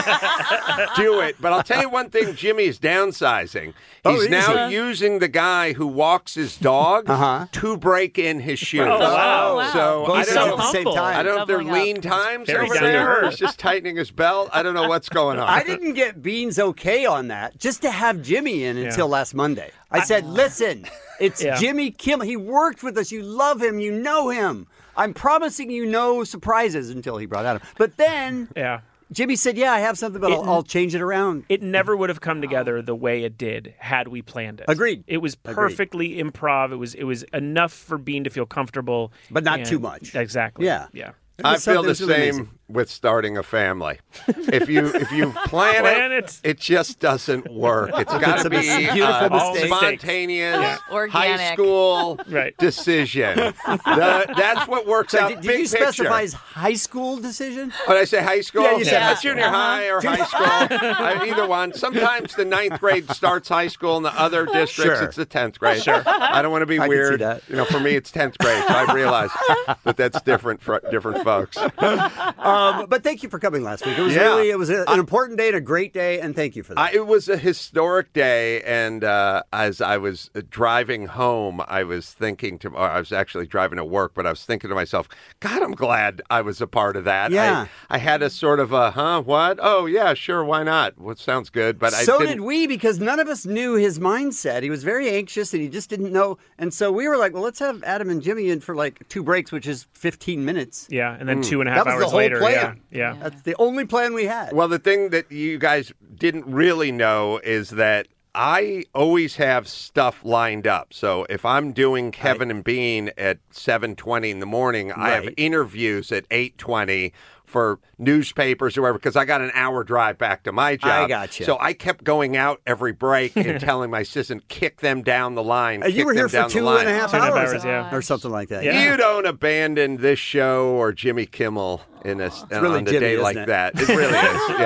do it. But I'll tell you one thing, Jimmy's downsizing. Oh, He's is now he? using the guy who walks his dog Uh-huh. to break in his shoes. Oh, wow. So Both I sides don't at know. the same humble. time. I don't know if they're Doubling up. lean times Very over down to there, or earth. he's just tightening his belt. I don't know what's going on. I didn't get Bean's okay on that just to have Jimmy in until last Monday. I said, listen, it's Yeah. Jimmy Kimmel. He worked with us. You love him. You know him. I'm promising you no surprises until he brought Adam. But then Yeah. Jimmy said, yeah, I have something, but It- I'll, I'll change it around. It never would have come together the way it did had we planned it. Agreed. It was Agreed. perfectly improv. It was it was enough for Bean to feel comfortable, But not and- too much. Exactly. Yeah. Yeah. It I was feel something- the it was really same amazing. with starting a family. If you if you plan, Plan it, it. it just doesn't work. It's got to It's a be beautiful uh, mistake. spontaneous, Yeah. high Organic. school Right. decision. The- that's what works So out. did, did big you specify picture. his high school decision? When I say high school, Yeah, you said uh, high junior school. high or high school, I, either one. Sometimes the ninth grade starts high school, in the other districts Sure. it's the tenth grade. Sure. I don't want to be I can see weird. that. You know, for me it's tenth grade, so I realize that that's different for different folks. Um, but thank you for coming last week. It was Yeah. really it was a, an important day and a great day, and thank you for that. I, it was a historic day, and uh, as I was driving home, I was thinking to, or I was actually driving to work, but I was thinking to myself, God, I'm glad I was a part of that. Yeah. I, I had a sort of a, huh, what? Oh, yeah, sure, why not? What sounds good, but I so didn't. did we, because none of us knew his mindset. He was very anxious, and he just didn't know. And so we were like, well, let's have Adam and Jimmy in for like two breaks, which is fifteen minutes. Yeah. And then Mm. two and a half That was hours the whole later. plan. Yeah. Yeah. That's the only plan we had. Well, the thing that you guys didn't really know is that I always have stuff lined up. So if I'm doing Kevin and Bean at seven twenty in the morning, I have Right. interviews at eight twenty for newspapers or whatever, because I got an hour drive back to my job. I gotcha. So I kept going out every break and telling my assistant, kick them down the line. Uh, you kick were them here for down the two line. and a half Two and a half hours, hours, yeah. or something like that. Yeah. You don't abandon this show or Jimmy Kimmel in a, really on a Jimmy, day isn't like it? that. It really is,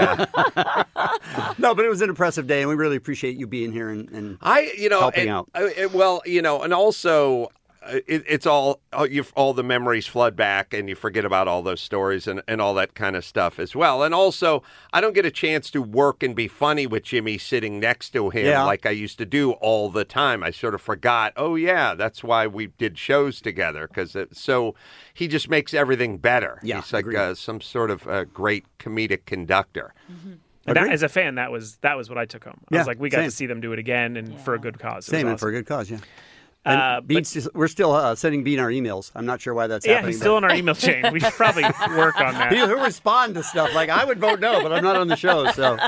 yeah. No, but it was an impressive day, and we really appreciate you being here and, and I, you know, helping and- out. I- I- well, you know, and also it, it's all you all the memories flood back, and you forget about all those stories and, and all that kind of stuff as well. And also, I don't get a chance to work and be funny with Jimmy sitting next to him Yeah. like I used to do all the time. I sort of forgot. Oh yeah, that's why we did shows together, because so he just makes everything better. Yeah, He's like agreed. uh, some sort of uh, great comedic conductor. And that, as a fan, that was that was what I took home. I Yeah, was like, we got same. to see them do it again, and for a good cause. It Same, was and for a awesome. good cause, yeah. And Uh, Bean's just- we're still uh, sending Bean our emails. I'm not sure why that's Yeah, happening. he's still but- in our email chain. We should probably work on that. He'll, he'll respond to stuff like, I would vote no, but I'm not on the show, so.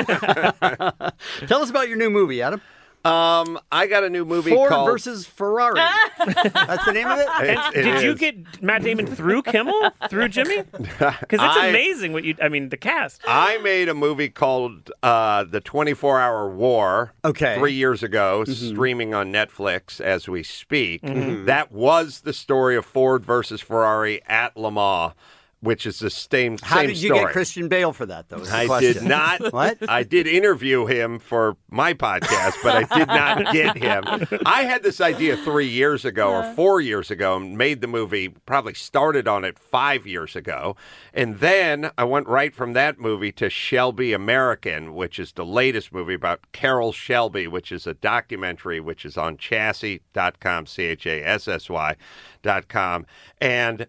Tell us about your new movie, Adam. Um, I got a new movie Ford called versus Ferrari. That's the name of it? And It- it did you is. get Matt Damon through Kimmel, through Jimmy? Because it's I- amazing what you. I mean, the cast. I made a movie called uh, The twenty-four hour War Okay. three years ago, Mhm. streaming on Netflix as we speak. Mhm. That was the story of Ford versus Ferrari at Le Mans, which is the same, How same did you story. get Christian Bale for that, though? is the I question. did not. What? I did interview him for my podcast, but I did not get him. I had this idea three years ago or four years ago and made the movie, probably started on it five years ago. And then I went right from that movie to Shelby American, which is the latest movie about Carroll Shelby, which is a documentary which is on chassis dot com, C H A S S Y dot com. And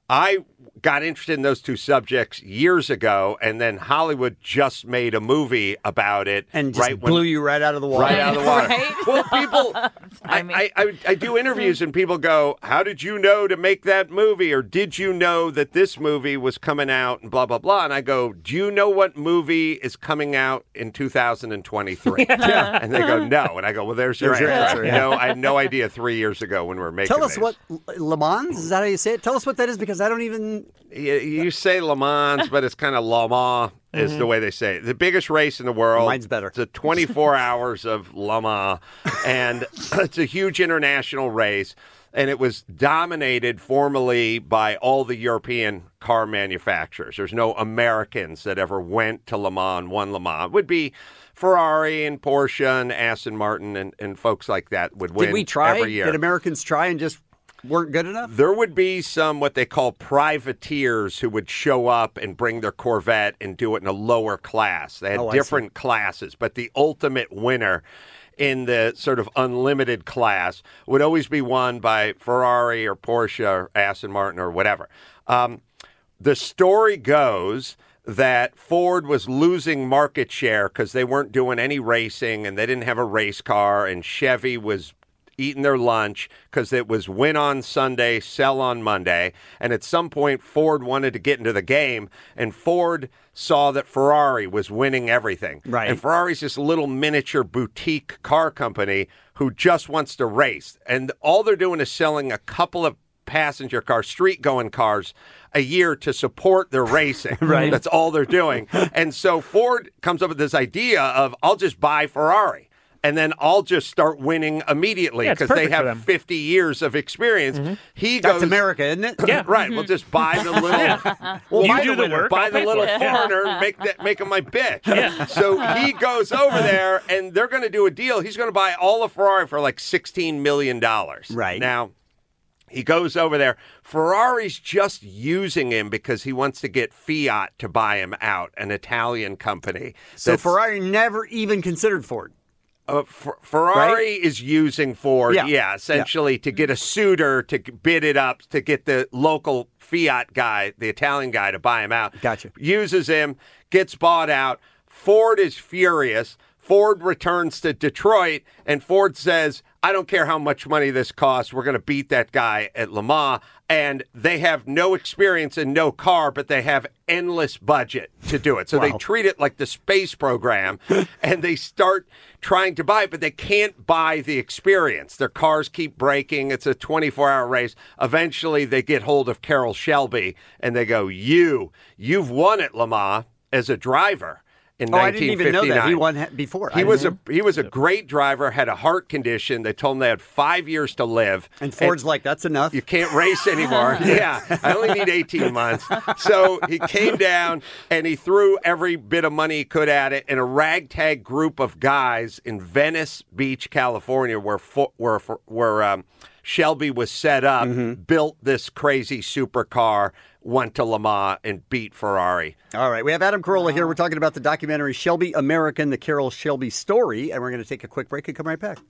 I got interested in those two subjects years ago, and then Hollywood just made a movie about it. And just right blew when, you right out of the water. Right out of the water. Right? Well, people, I, I, I, I do interviews, and people go, how did you know to make that movie? Or did you know that this movie was coming out, and blah, blah, blah. And I go, do you know what movie is coming out in two thousand twenty-three? Yeah. And they go, no. And I go, well, there's your There's your answer. answer, yeah. No, I had no idea three years ago when we were making Tell us these. what Le Mans, is that how you say it? Tell us what that is, because I don't even. You, you say Le Mans, but it's kind of Le Mans is Mhm. the way they say it. The biggest race in the world. Mine's better. It's a twenty-four hours of Le Mans, and it's a huge international race. And it was dominated formerly by all the European car manufacturers. There's no Americans that ever went to Le Mans, won Le Mans. It would be Ferrari and Porsche and Aston Martin and, and folks like that would win Did we try? every year. Did Americans try and just weren't good enough? There would be some what they call privateers who would show up and bring their Corvette and do it in a lower class. They had Oh, I see. different classes, but the ultimate winner in the sort of unlimited class would always be won by Ferrari or Porsche or Aston Martin or whatever. Um, the story goes that Ford was losing market share because they weren't doing any racing and they didn't have a race car, and Chevy was eating their lunch because it was win on Sunday, sell on Monday. And at some point, Ford wanted to get into the game, and Ford saw that Ferrari was winning everything. Right. And Ferrari's this little miniature boutique car company who just wants to race. And all they're doing is selling a couple of passenger cars, street-going cars, a year to support their racing. Right. That's all they're doing. And so Ford comes up with this idea of, I'll just buy Ferrari. And then I'll just start winning immediately Yeah, it's because they perfect for have them. fifty years of experience. He That's goes, America, isn't it? Yeah, right. We'll just buy the little. Well, You buy do the winner. work. Buy I'll the pay little for it. foreigner, and make that make him my bitch. So he goes over there, and they're going to do a deal. He's going to buy all of Ferrari for like sixteen million dollars. Right. Now, he goes over there. Ferrari's just using him because he wants to get Fiat to buy him out, an Italian company. So that's- Ferrari never even considered Ford. Uh, F- Ferrari Right? is using Ford, Yeah. yeah, essentially to get a suitor to g- bid it up to get the local Fiat guy, the Italian guy, to buy him out. Gotcha. Uses him, gets bought out. Ford is furious. Ford returns to Detroit, and Ford says, I don't care how much money this costs. We're going to beat that guy at Le Mans. And they have no experience and no car, but they have endless budget to do it. So they Wow. treat it like the space program, and they start trying to buy it, but they can't buy the experience. Their cars keep breaking. It's a twenty-four hour race. Eventually, they get hold of Carroll Shelby, and they go, you, you've won at Le Mans as a driver. in Oh, I nineteen didn't fifty-nine. even know that. He won ha- before. He I was didn't a he was a great driver, had a heart condition. They told him they had five years to live. And Ford's like, that's enough. You can't race anymore. Yeah, I only need eighteen months. So he came down and he threw every bit of money he could at it. And a ragtag group of guys in Venice Beach, California, where fo- where where um, Shelby was set up, Mm-hmm. built this crazy supercar, went to Le Mans and beat Ferrari. All right, we have Adam Carolla here. We're talking about the documentary Shelby American, the Carroll Shelby story, and we're going to take a quick break and come right back.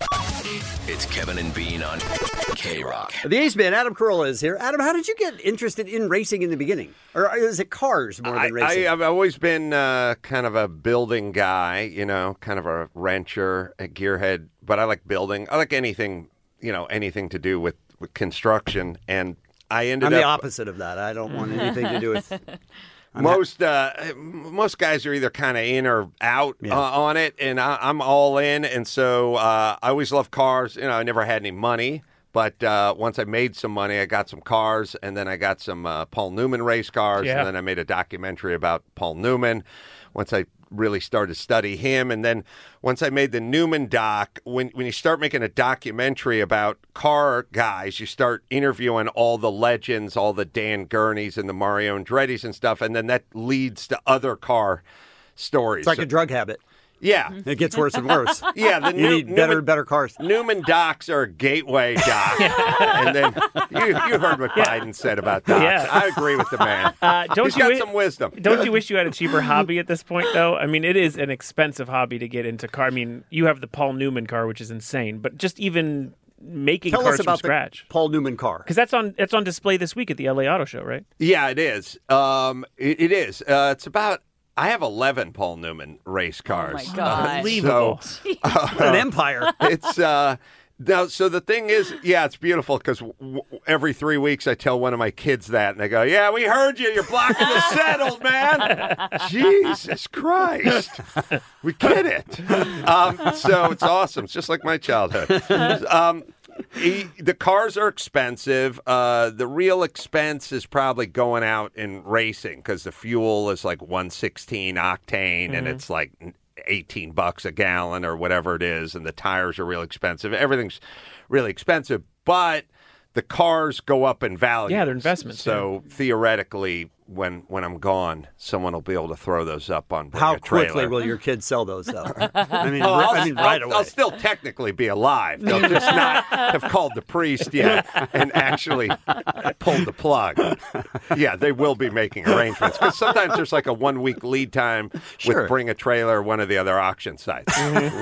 It's Kevin and Bean on K-Rock. The Ace Man, Adam Carolla, is here. Adam, how did you get interested in racing in the beginning? Or is it cars more I, than racing? I, I've always been uh, kind of a building guy, you know, kind of a wrencher, a gearhead, but I like building. I like anything, you know, anything to do with, with construction, and I ended I'm up... the opposite of that. I don't want anything to do with... I'm most uh, most guys are either kind of in or out Yeah. uh, on it, and I, I'm all in. And so uh, I always loved cars. You know, I never had any money, but uh, once I made some money, I got some cars, and then I got some uh, Paul Newman race cars, Yeah. and then I made a documentary about Paul Newman. Once I really started to study him, and then once I made the Newman doc, when when you start making a documentary about car guys, you start interviewing all the legends, all the Dan Gurneys and the Mario Andretti's and stuff, and then that leads to other car stories. It's like a drug habit. Yeah. It gets worse and worse. Yeah, the You new, need better Newman, and better cars. Newman docs are a gateway doc. And then you, you heard what Biden said about docs. Yeah. I agree with the man. Uh, don't He's you got wi- some wisdom. Don't you wish you had a cheaper hobby at this point, though? I mean, it is an expensive hobby to get into car. I mean, you have the Paul Newman car, which is insane, but just even making Tell cars us about from scratch. the Paul Newman car. Because that's on that's on display this week at the L A Auto Show, right? Yeah, it is. Um, it, it is. Uh, it's about. I have eleven Paul Newman race cars. Oh my God. Unbelievable. So, What an empire. it's uh, now. So the thing is, yeah, it's beautiful because w- every three weeks I tell one of my kids that, and they go, "Yeah, we heard you. You're blocking the set, old man." Jesus Christ, we get it. Um, so it's awesome. It's just like my childhood. Um, He, the cars are expensive. Uh, the real expense is probably going out and racing because the fuel is like one sixteen octane Mm-hmm. and it's like eighteen bucks a gallon or whatever it is. And the tires are real expensive. Everything's really expensive, but the cars go up in value. Yeah, they're investments, So theoretically, when when I'm gone, someone will be able to throw those up on Bring How a Trailer. quickly will your kids sell those, though? I mean, Oh, ri- I'll, I mean I'll- right away. I'll still technically be alive. They'll just not have called the priest yet and actually pulled the plug. Yeah, they will be making arrangements because sometimes there's like a one week lead time Sure. with Bring a Trailer or one of the other auction sites.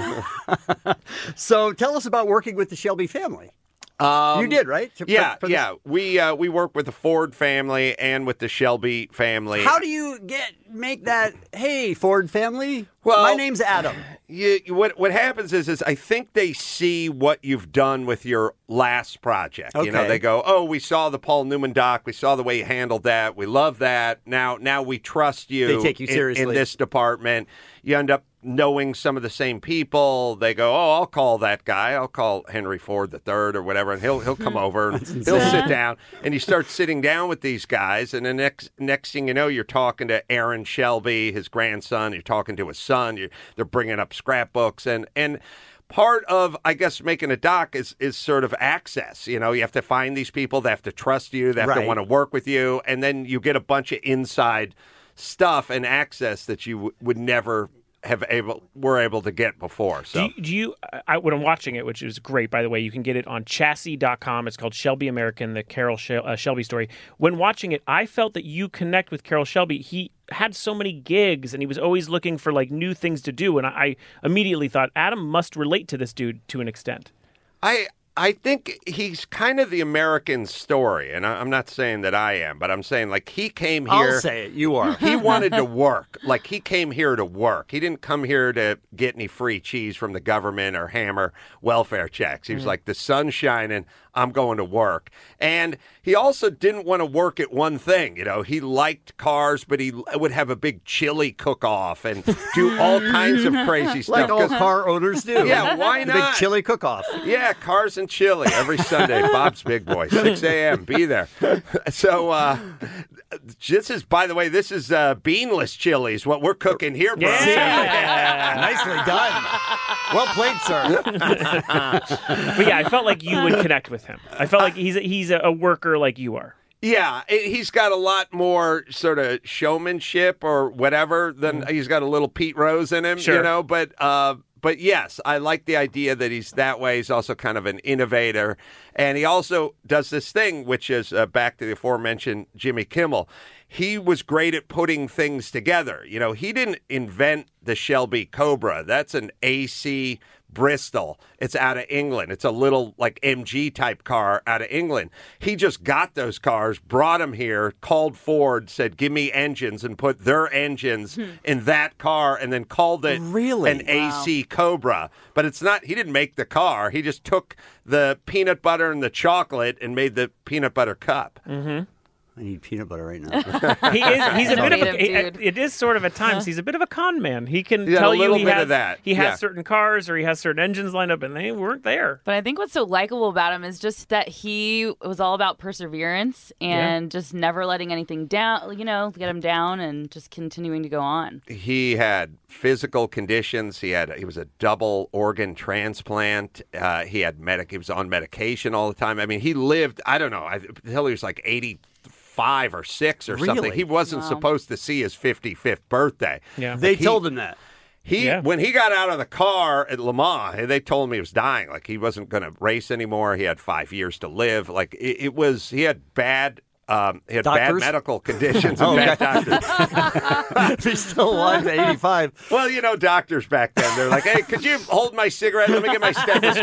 So tell us about working with the Shelby family. Um, You did, right? To- for- Yeah, for this- yeah. We uh, we work with the Ford family and with the Shelby family. How do you get make that? Hey, Ford family. Well, my name's Adam. You, you- what what happens is is I think they see what you've done with your last project. You know, Okay. they go, "Oh, we saw the Paul Newman doc. We saw the way you handled that. We love that. Now now we trust you. They take you in- seriously. in this department." You end up knowing some of the same people. They go, "Oh, I'll call that guy. I'll call Henry Ford the third or whatever, and he'll he'll come over and he'll sit down." And you start sitting down with these guys, and the next next thing you know, you're talking to Aaron Shelby, his grandson. You're talking to his son. You're, they're bringing up scrapbooks, and and. Part of, I guess, making a doc is, is sort of access. You know, you have to find these people. They have to trust you. They have to Right. want to work with you. And then you get a bunch of inside stuff and access that you w- would never have able were able to get before. So Do you, do you I, when I'm watching it, which is great, by the way, you can get it on chassis dot com. It's called Shelby American, the Carroll Shel- uh, Shelby story. When watching it, I felt that you connect with Carroll Shelby. He had so many gigs, and he was always looking for like new things to do. And I, I immediately thought, Adam must relate to this dude to an extent. I I think he's kind of the American story, and I, I'm not saying that I am, but I'm saying like he came here. I'll say it. You are. He wanted to work. Like he came here to work. He didn't come here to get any free cheese from the government or hammer welfare checks. He was Mm-hmm. like, the sun's shining. I'm going to work. And he also didn't want to work at one thing. You know, he liked cars, but he would have a big chili cook-off and do all kinds of crazy stuff. Like all 'Cause- car owners do. Yeah, why The not? big chili cook-off. Yeah, cars and chili every Sunday. Bob's Big Boy, six a.m. Be there. So uh, this is, by the way, this is uh, beanless chilies, what we're cooking here, bro. Yeah. Nicely done. Well played, sir. But yeah, I felt like you would connect with him. I felt like he's a, he's a, a worker like you are. Yeah, he's got a lot more sort of showmanship or whatever than he's got a little Pete Rose in him, Sure. you know. But uh, but yes, I like the idea that he's that way. He's also kind of an innovator, and he also does this thing, which is uh, back to the aforementioned Jimmy Kimmel. He was great at putting things together. You know, he didn't invent the Shelby Cobra. That's an A C Bristol. It's out of England. It's a little like M G type car out of England. He just got those cars, brought them here, called Ford, said, give me engines, and put their engines Hmm. in that car, and then called it Really? an A C Cobra. But it's not, he didn't make the car. He just took the peanut butter and the chocolate and made the peanut butter cup. Mm-hmm. I need peanut butter right now. He is. He's a bit of a. Creative dude. It is sort of at times. He's a bit of a con man. He can Yeah, tell a you little he bit has of that. he has Yeah. certain cars or he has certain engines lined up, and they weren't there. But I think what's so likable about him is just that he was all about perseverance and just never letting anything down, you know, get him down and just continuing to go on. He had physical conditions. He had he was a double organ transplant. Uh, he had medic. He was on medication all the time. I mean, he lived. I don't know. I, until he was like eighty-five or six or something. Really? He wasn't Wow. supposed to see his fifty-fifth birthday. Yeah, They Like, he- told him that. He Yeah. when he got out of the car at Le Mans, they told him he was dying. Like he wasn't going to race anymore. He had five years to live. Like it, it was. He had bad. Um, he had bad Doctors? medical conditions and Oh, bad okay. doctors. He's still alive at eighty-five. Well, you know, doctors back then, they're like, hey, could you hold my cigarette? Let me get my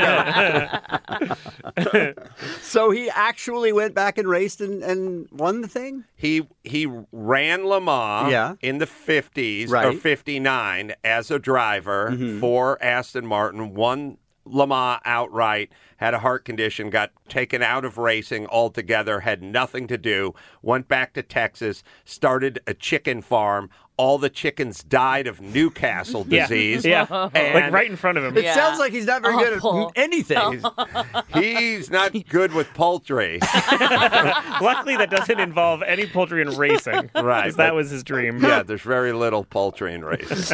stethoscope. So he actually went back and raced and, and won the thing? He he ran Le Mans Yeah. in the fifties or Right. fifty-nine as a driver Mhm. for Aston Martin, won Le Mans outright, had a heart condition, got taken out of racing altogether, had nothing to do, went back to Texas, started a chicken farm. All the chickens died of Newcastle Yeah. disease. Yeah. And Like right in front of him. It Yeah. sounds like he's not very good Awful. at anything. He's not good with poultry. Luckily, that doesn't involve any poultry in racing. Right. 'Cause that was his dream. Yeah, there's very little poultry in racing.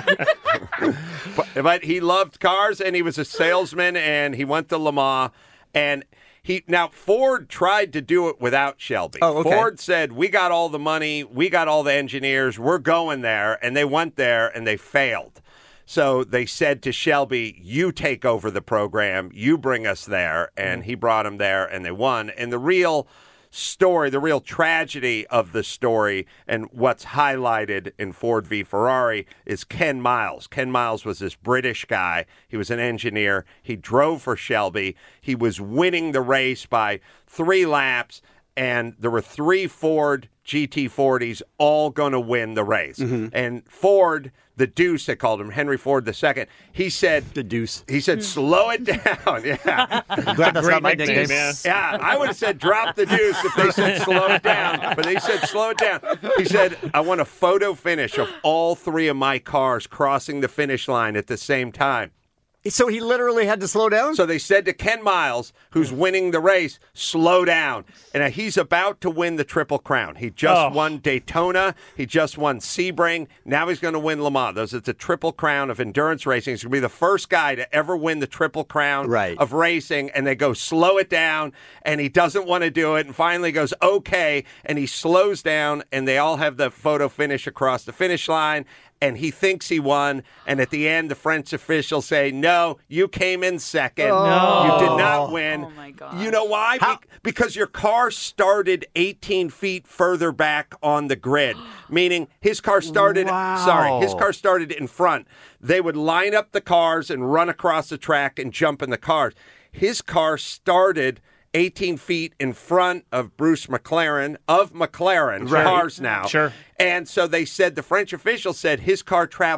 but, but he loved cars, and he was a salesman, and he went to Le Mans, and he now Ford tried to do it without Shelby. Oh, okay. Ford said, "We got all the money, we got all the engineers, we're going there," and they went there and they failed. So they said to Shelby, "You take over the program, you bring us there," and he brought him there, and they won. And the real story, the real tragedy of the story and what's highlighted in Ford v Ferrari is Ken Miles. Ken Miles was this British guy. He was an engineer. He drove for Shelby. He was winning the race by three laps, and there were three Ford G T forties all going to win the race. Mm-hmm. And Ford, the Deuce, they called him, Henry Ford the Second, he said... The Deuce. He said, slow it down. Yeah. I'm glad that's not my nickname. Yeah, I would have said drop the deuce if they said slow it down. But they said slow it down. He said, I want a photo finish of all three of my cars crossing the finish line at the same time. So he literally had to slow down? So they said to Ken Miles, who's winning the race, slow down. And he's about to win the Triple Crown. He just Oh. won Daytona. He just won Sebring. Now he's going to win Le Mans. Those It's a Triple Crown of endurance racing. He's going to be the first guy to ever win the Triple Crown Right. of racing. And they go, slow it down. And he doesn't want to do it. And finally goes, okay. And he slows down. And they all have the photo finish across the finish line. And he thinks he won. And at the end, the French officials say, no, you came in second. No. You did not win. Oh, my God. You know why? Be- because your car started eighteen feet further back on the grid, meaning his car started, Wow. sorry, his car started in front. They would line up the cars and run across the track and jump in the cars. His car started eighteen feet in front of Bruce McLaren, of McLaren Right. cars now. Sure. And so they said, the French official said his car traveled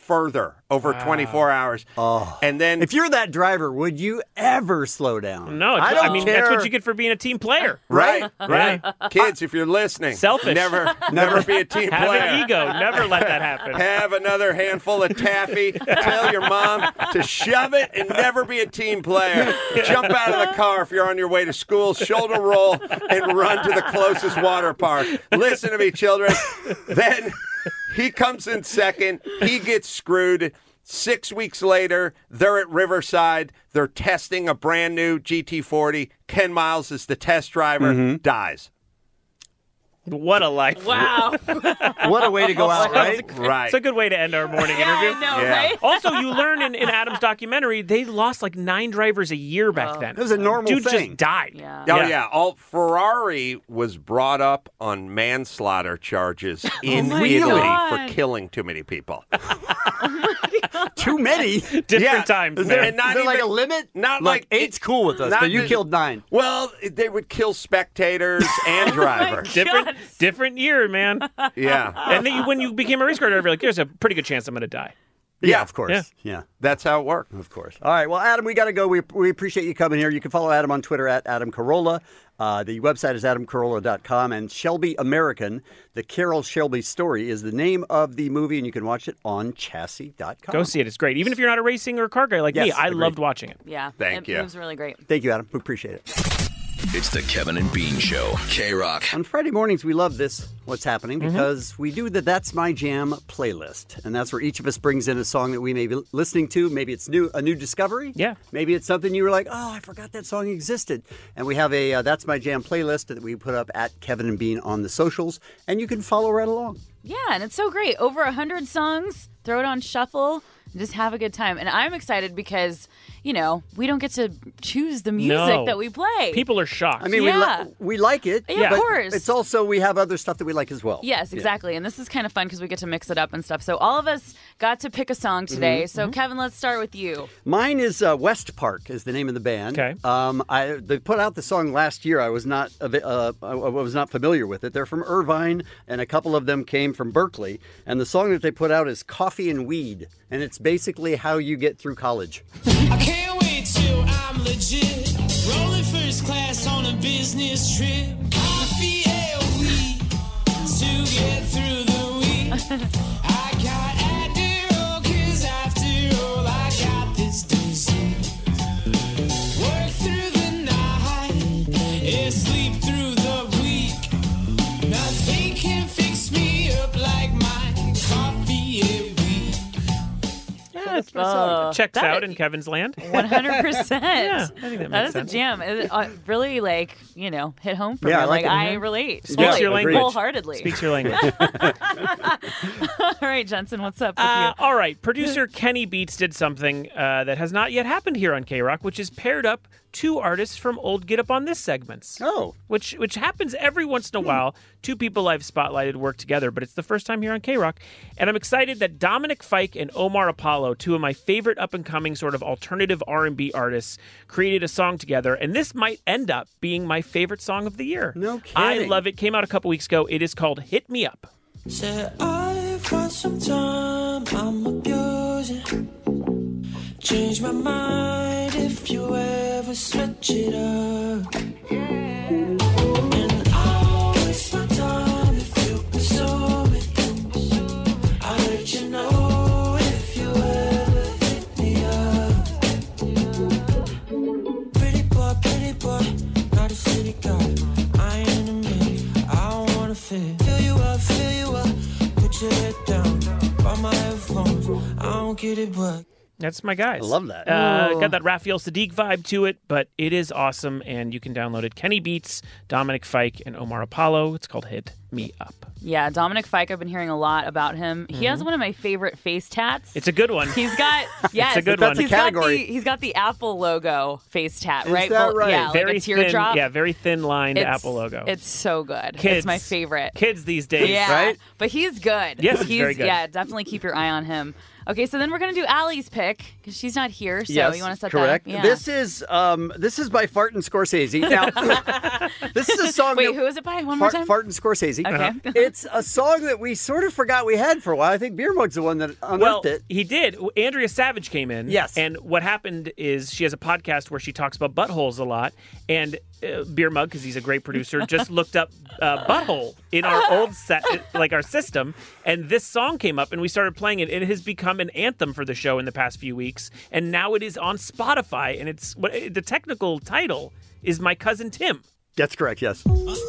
further over Wow. twenty-four hours. Oh. And then If you're that driver, would you ever slow down? No, I don't I mean care. that's what you get for being a team player. Right, right. Yeah. Kids, if you're listening, Selfish. Never, never be a team Have player. an ego. Never let that happen. Have another handful of taffy. Tell your mom to shove it and never be a team player. Jump out of the car if you're on your way to school, shoulder roll, and run to the closest water park. Listen to me, children. Then he comes in second. He gets screwed. Six weeks later, they're at Riverside. They're testing a brand new G T forty. Ken Miles is the test driver. Mm-hmm. Dies. What a life. Wow. What a way to go out, right? Right. It's a good way to end our morning Yeah, interview. I know, Yeah. right? Also, you learn in, in Adam's documentary, they lost like nine drivers a year back then. It was a normal Dude thing. just died. Yeah. Oh, yeah. All, Ferrari was brought up on manslaughter charges in my Italy God. for killing too many people. Too many. Different Yeah. times, Is there, man. And not is there like a even- limit? not Look, like- eight's cool with us, not but you the- killed nine. Well, they would kill spectators and drivers. different, different year, man. Yeah. And then you, when you became a race car driver, you're like, there's a pretty good chance I'm going to die. Yeah, of course. Yeah. yeah. That's how it worked. Of course. All right. Well, Adam, we got to go. We, we appreciate you coming here. You can follow Adam on Twitter at Adam Carolla. Uh, the website is adam carolla dot com. And Shelby American, the Carol Shelby story, is the name of the movie, and you can watch it on chassis dot com. Go see it. It's great. Even if you're not a racing or car guy like me, Yes, I agreed. loved watching it. Yeah. Thank it, you. It was really great. Thank you, Adam. We appreciate it. It's the Kevin and Bean Show. K-Rock. On Friday mornings, we love this, What's Happening, Mm-hmm. because we do the That's My Jam playlist. And that's where each of us brings in a song that we may be listening to. Maybe it's new, a new discovery. Yeah. Maybe it's something you were like, oh, I forgot that song existed. And we have a uh, That's My Jam playlist that we put up at Kevin and Bean on the socials. And you can follow right along. Yeah, and it's so great. Over a hundred songs. Throw it on shuffle. And just have a good time. And I'm excited because, you know, we don't get to choose the music No. that we play. People are shocked. I mean, Yeah. we, li- we like it. Yeah, of but course. It's also, we have other stuff that we like as well. Yes, Yeah. exactly. And this is kind of fun because we get to mix it up and stuff. So all of us got to pick a song today. Mm-hmm. So, Kevin, let's start with you. Mine is uh, West Park is the name of the band. Okay. Um, I they put out the song last year. I was not uh, I was not familiar with it. They're from Irvine, and a couple of them came from Berkeley. And the song that they put out is Coffee and Weed, and it's basically how you get through college. I can't wait till I'm legit. Rolling first class on a business trip. Coffee and weed to get through the week. I got Adderall, 'cause after all, I got this disease. Work through the night and sleep through the week. Nothing can fix me up like my coffee and weed. Yeah, that's my song. It checks that out is- in Kevin's land. one hundred percent. Yeah, I think that That makes is sense. a jam. It uh, really, like, you know, hit home for Yeah, me. I like like, it. I Mhm. relate. Speaks fully, your language. Wholeheartedly. Speaks your language. All right, Jensen, what's up with Uh, you? all right, producer Kenny Beats did something uh, that has not yet happened here on K-Rock, which is paired up two artists from old Get Up On This segments. Oh. Which which happens every once in a while. Two people I've spotlighted work together, but it's the first time here on K-Rock. And I'm excited that Dominic Fike and Omar Apollo, two of my favorite up-and-coming sort of alternative R and B artists, created a song together. And this might end up being my favorite song of the year. No I kidding. love it. Came out a couple weeks ago. It is called Hit Me Up. Said I've got some time, I'm abusing. Change my mind if you ever switch it up. And I'll waste my time if you consume it. I'll let you know if you ever hit me up. Pretty boy, pretty boy, not a city guy. I ain't in a minute, I don't wanna fit. Fill you up, fill you up, put your head down. Buy my headphones, I don't get it, but That's my guys. I love that. Uh, Oh. got that Raphael Sadiq vibe to it, but it is awesome, and you can download it. Kenny Beats, Dominic Fike, and Omar Apollo. It's called Hit Me Up. Yeah, Dominic Fike, I've been hearing a lot about him. He has Mhm. one of my favorite face tats. It's a good one. He's got, yes. It's a good that's one. He's got, the, he's got the Apple logo face tat, Is right? that right? Yeah, very like a teardrop. thin, yeah, very thin lined It's- Apple logo. It's so good. Kids. It's my favorite. Kids these days, yeah, right? but he's good. Yes, he's he's very good. Yeah, definitely keep your eye on him. Okay, so then we're gonna do Allie's pick because she's not here. So yes, you want to set correct. that up? Yeah. This is um, this is by Fartin Scorsese. Now, this is a song. Wait, that, who is it by? One more time. Fartin Scorsese. Okay. Uh-huh. It's a song that we sort of forgot we had for a while. I think Beer Mug's the one that unearthed well, it. he did. Andrea Savage came in. Yes. And what happened is she has a podcast where she talks about buttholes a lot. And uh, Beer Mug, because he's a great producer, just looked up uh, butthole in our old set, like our system. And this song came up and we started playing it. It has become an anthem for the show in the past few weeks. And now it is on Spotify. And it's what the technical title is My Cousin Tim. That's correct, yes.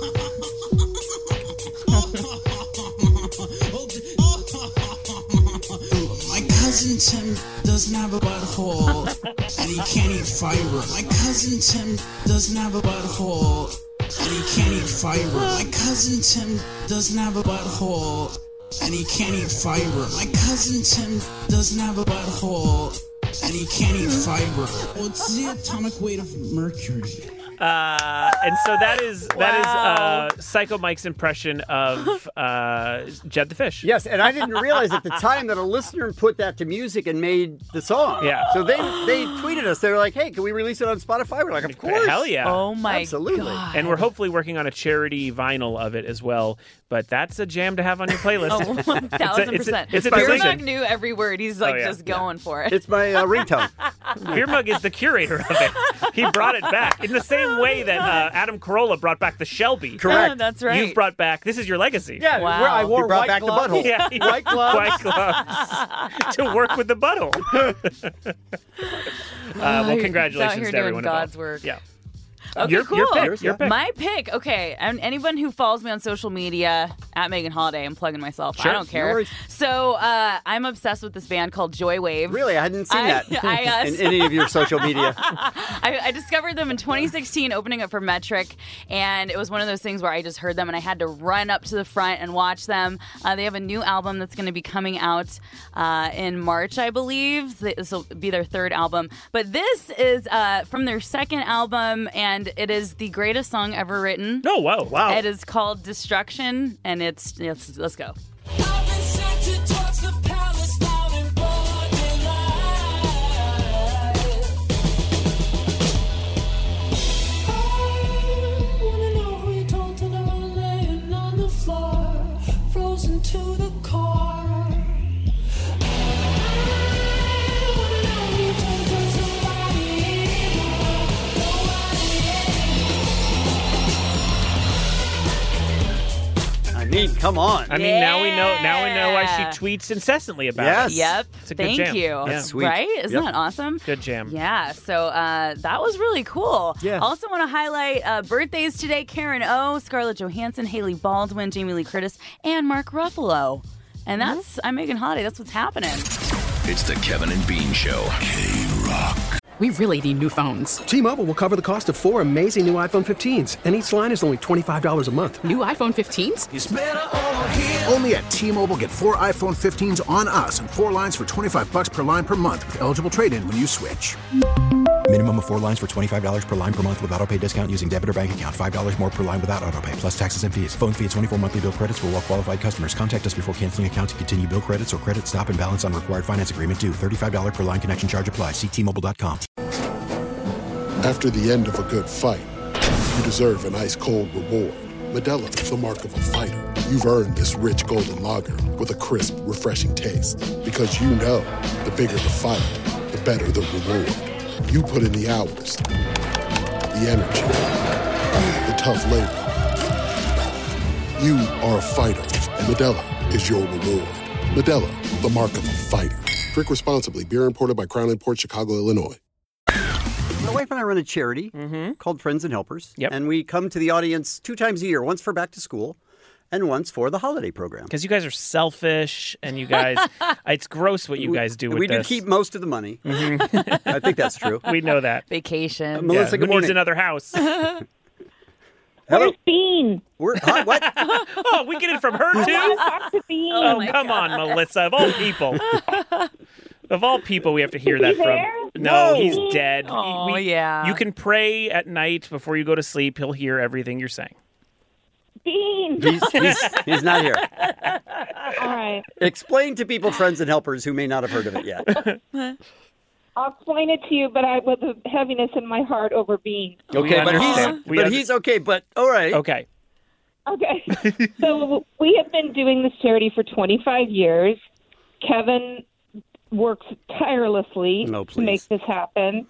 My cousin Tim doesn't have a butthole, and he can't eat fiber. My cousin Tim doesn't have a butthole, and he can't eat fiber. My cousin Tim doesn't have a butthole, and he can't eat fiber. My cousin Tim doesn't have a butthole, and he can't eat fiber. What's the atomic weight of mercury? Uh, and so that is that Wow. is uh, Psycho Mike's impression of uh, Jed the Fish. Yes, and I didn't realize at the time that a listener put that to music and made the song. Yeah. So they they tweeted us. They were like, "Hey, can we release it on Spotify?" We're like, "Of course." Hell yeah. Oh my Absolutely. God. And we're hopefully working on a charity vinyl of it as well. But that's a jam to have on your playlist. Oh, one thousand It's a- percent. it's a Beer decision. Mug knew every word. He's like Oh, yeah. just going for it. It's my uh, ringtone. Beer Mug is the curator of it. He brought it back in the same way that uh, Adam Carolla brought back the Shelby. Correct. That's right. You've brought back. This is your legacy. Yeah, Wow. where I wore He white brought back gloves. the butthole. Yeah, White gloves. White gloves to work with the butthole. uh, well, He's congratulations out here to doing everyone God's involved. work. Yeah. Okay, your, cool. your pick. Your pick. My pick. Okay, and anyone who follows me on social media at Megan Holiday, I'm plugging myself. Sure, I don't no care. worries. so uh, I'm obsessed with this band called Joy Wave. Really, I hadn't seen I- that I, uh, in any of your social media. I, I discovered them in twenty sixteen, opening up for Metric, and it was one of those things where I just heard them and I had to run up to the front and watch them. Uh, they have a new album that's going to be coming out uh, in March, I believe. This will be their third album, but this is uh, from their second album, and it is the greatest song ever written. Oh, whoa. Wow. It is called Destruction, and it's let's, let's go. I've been sent to touch the palace down in broad daylight. I wanna know who you told to the one laying on the floor, frozen to the core. I wanna know who you told to somebody I mean, come on. I mean, now we know. Now we know why she Yeah. tweets incessantly about Yes. it. Yep. It's a good Thank jam. you. Yeah. That's sweet. Right? Isn't Yep. that awesome? Good jam. Yeah, so uh, that was really cool. Yeah. Also want to highlight uh, birthdays today: Karen O, Scarlett Johansson, Haley Baldwin, Jamie Lee Curtis, and Mark Ruffalo. And that's I'm Megan Holiday. That's what's happening. It's the Kevin and Bean Show. K-Rock. We really need new phones. T-Mobile will cover the cost of four amazing new iPhone fifteens, and each line is only twenty-five dollars a month. New iPhone fifteens? It's better over here. Only at T-Mobile, get four iPhone fifteens on us and four lines for twenty-five bucks per line per month with eligible trade-in when you switch. Minimum of four lines for twenty-five dollars per line per month with autopay discount using debit or bank account. five dollars more per line without autopay, plus taxes and fees. Phone fee at twenty-four monthly bill credits for well-qualified customers. Contact us before canceling account to continue bill credits or credit stop and balance on required finance agreement due. thirty-five dollars per line connection charge applies. See T Mobile dot com. After the end of a good fight, you deserve an ice-cold reward. Modelo is the mark of a fighter. You've earned this rich golden lager with a crisp, refreshing taste. Because you know, the bigger the fight, the better the reward. You put in the hours, the energy, the tough labor. You are a fighter, and Modelo is your reward. Modelo, the mark of a fighter. Drink responsibly. Beer imported by Crown Imports, Chicago, Illinois. My wife and I run a charity called Friends and Helpers. Yep. And we come to the audience two times a year, once for back to school and once for the holiday program. Because you guys are selfish, and you guys, it's gross what you guys do with we this. do keep most of the money. Mhm. I think that's true. We know that. Vacation. Uh, Melissa, Yeah, good who needs morning. another house? Hello. Bean? We're, huh, what? Oh, we get it from her too? Talk to Bean. Oh, come on, Melissa. Of all people. Of all people, we have to hear Is that he from. there? No, No. he's dead. Oh, yeah. You can pray at night before you go to sleep. He'll hear everything you're saying. Bean. He's, he's, he's not here. All right. Explain to people, friends and helpers who may not have heard of it yet. I'll explain it to you, but I with a heaviness in my heart over Bean. Okay, but he's We but under- he's okay. But all right. Okay. Okay. So we have been doing this charity for twenty-five years. Kevin works tirelessly No, to make please. this happen.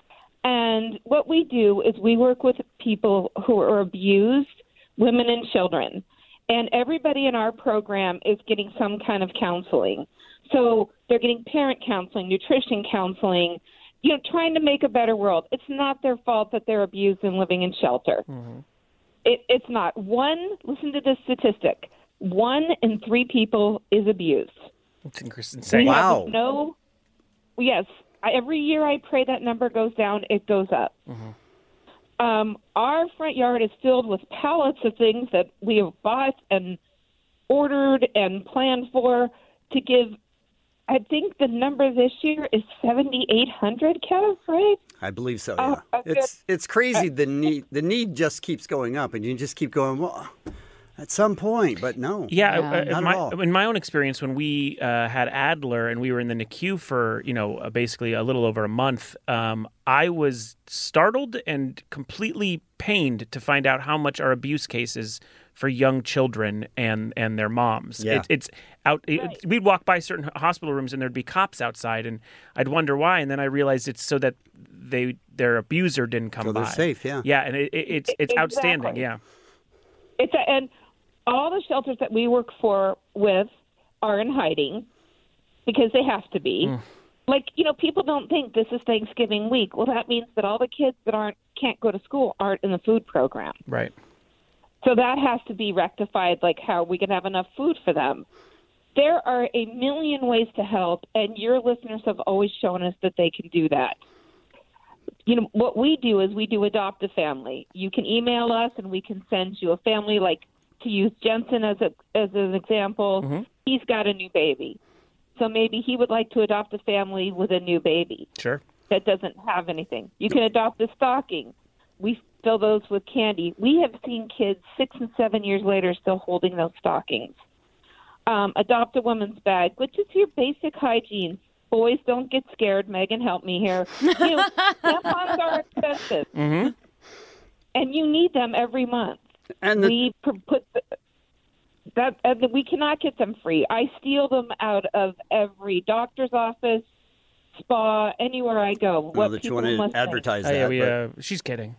And what we do is we work with people who are abused, women and children. And everybody in our program is getting some kind of counseling. So they're getting parent counseling, nutrition counseling, you know, trying to make a better world. It's not their fault that they're abused and living in shelter. Mm-hmm. It, it's not. One, listen to this statistic, one in three people is abused. It's We insane. have no, yes, I, every year I pray that number goes down, it goes up. Mm-hmm. Um, our front yard is filled with pallets of things that we have bought and ordered and planned for to give. I think the number this year is seventy-eight hundred, Kev, right? I believe so. Oh, Yeah. okay. It's it's crazy. The need the need just keeps going up, and you just keep going. Well, at some point, but no. Yeah, not uh, at in, my, all. in my own experience, when we uh, had Adler and we were in the N I C U for you know uh, basically a little over a month, um, I was startled and completely pained to find out how much our abuse cases for young children and and their moms. Yeah. It, it's out. It, we'd walk by certain hospital rooms and there'd be cops outside, and I'd wonder why. And then I realized it's so that they their abuser didn't come So by. they're safe, yeah. Yeah, and it, it, it's it's Exactly. outstanding. Yeah. It's a, and all the shelters that we work for with are in hiding because they have to be. Mm. Like, you know, people don't think this is Thanksgiving week. Well, that means that all the kids that aren't can't go to school aren't in the food program. Right. So that has to be rectified, like how we can have enough food for them. There are a million ways to help, and your listeners have always shown us that they can do that. You know, what we do is we do adopt a family. You can email us, and we can send you a family, like to use Jensen as a as an example. Mm-hmm. He's got a new baby. So maybe he would like to adopt a family with a new baby Sure. that doesn't have anything. You can adopt a stocking. We fill those with candy. We have seen kids six and seven years later still holding those stockings. Um, adopt a woman's bag, which is your basic hygiene. Boys, don't get scared. Megan, help me here. You know, tampons are expensive, Mm-hmm. and you need them every month. And the- we pr- put the, that and we cannot get them free. I steal them out of every doctor's office, spa, anywhere I go. Well, What that you people want must to advertise Oh, that. yeah, we, but- uh, she's kidding.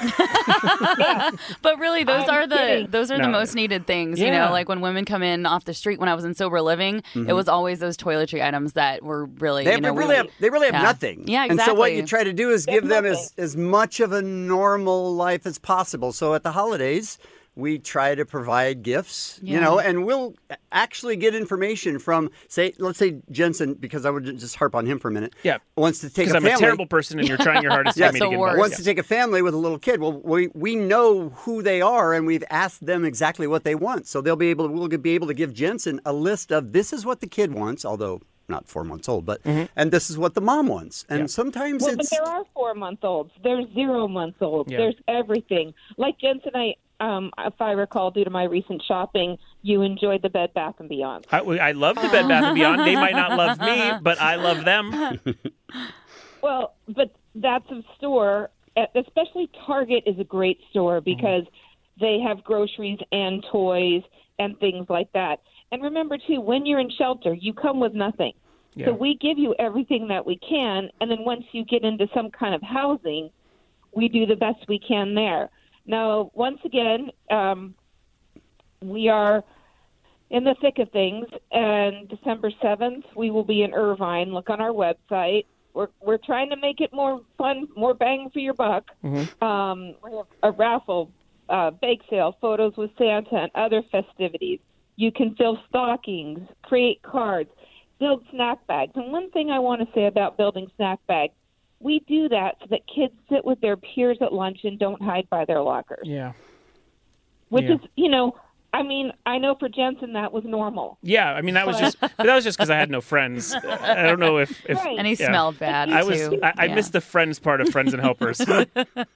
But really, those I'm are the kidding. those are No. the most needed things. You Yeah. know, like when women come in off the street. When I was in sober living, it was always those toiletry items that were really They, you know have, really we- have, they really have yeah. nothing. Yeah, And so what you exactly. try to do is give them as, as much of a normal life as possible. So at the holidays, we try to provide gifts, you Yeah. know, and we'll actually get information from, say, let's say Jensen, because I would just harp on him for a minute. Yeah. Wants to take Because a I'm family. a terrible person, and you're trying your hardest to Yeah, get me so to get worse. involved. Wants Yeah. to take a family with a little kid. Well, we we know who they are, and we've asked them exactly what they want. So they'll be able to, we'll be able to give Jensen a list of this is what the kid wants, although not four months old, but and this is what the mom wants. And Yeah. sometimes Well, but it's there are four-month-olds. There's zero-month-olds. Yeah. There's everything. Like Jensen, I, um, if I recall, due to my recent shopping, you enjoyed the Bed Bath and Beyond. I, I love the Bed Bath and Beyond. They might not love me, but I love them. Well, but that's a store, e- especially Target is a great store because they have groceries and toys and things like that. And remember, too, when you're in shelter, you come with nothing. Yeah. So we give you everything that we can, and then once you get into some kind of housing, we do the best we can there. Now, once again, um, we are in the thick of things, and December seventh, we will be in Irvine. Look on our website. We're we're trying to make it more fun, more bang for your buck. Mm-hmm. Um, we have a raffle, uh, bake sale, photos with Santa, and other festivities. You can fill stockings, create cards, build snack bags. And one thing I want to say about building snack bags, we do that so that kids sit with their peers at lunch and don't hide by their lockers. Yeah. Which Yeah. is, you know, I mean, I know for Jensen that was normal. Yeah, I mean that was just but that was just because I had no friends. I don't know if, if Right. And he yeah. smelled bad I was too. I, I Yeah. missed the friends part of Friends and Helpers.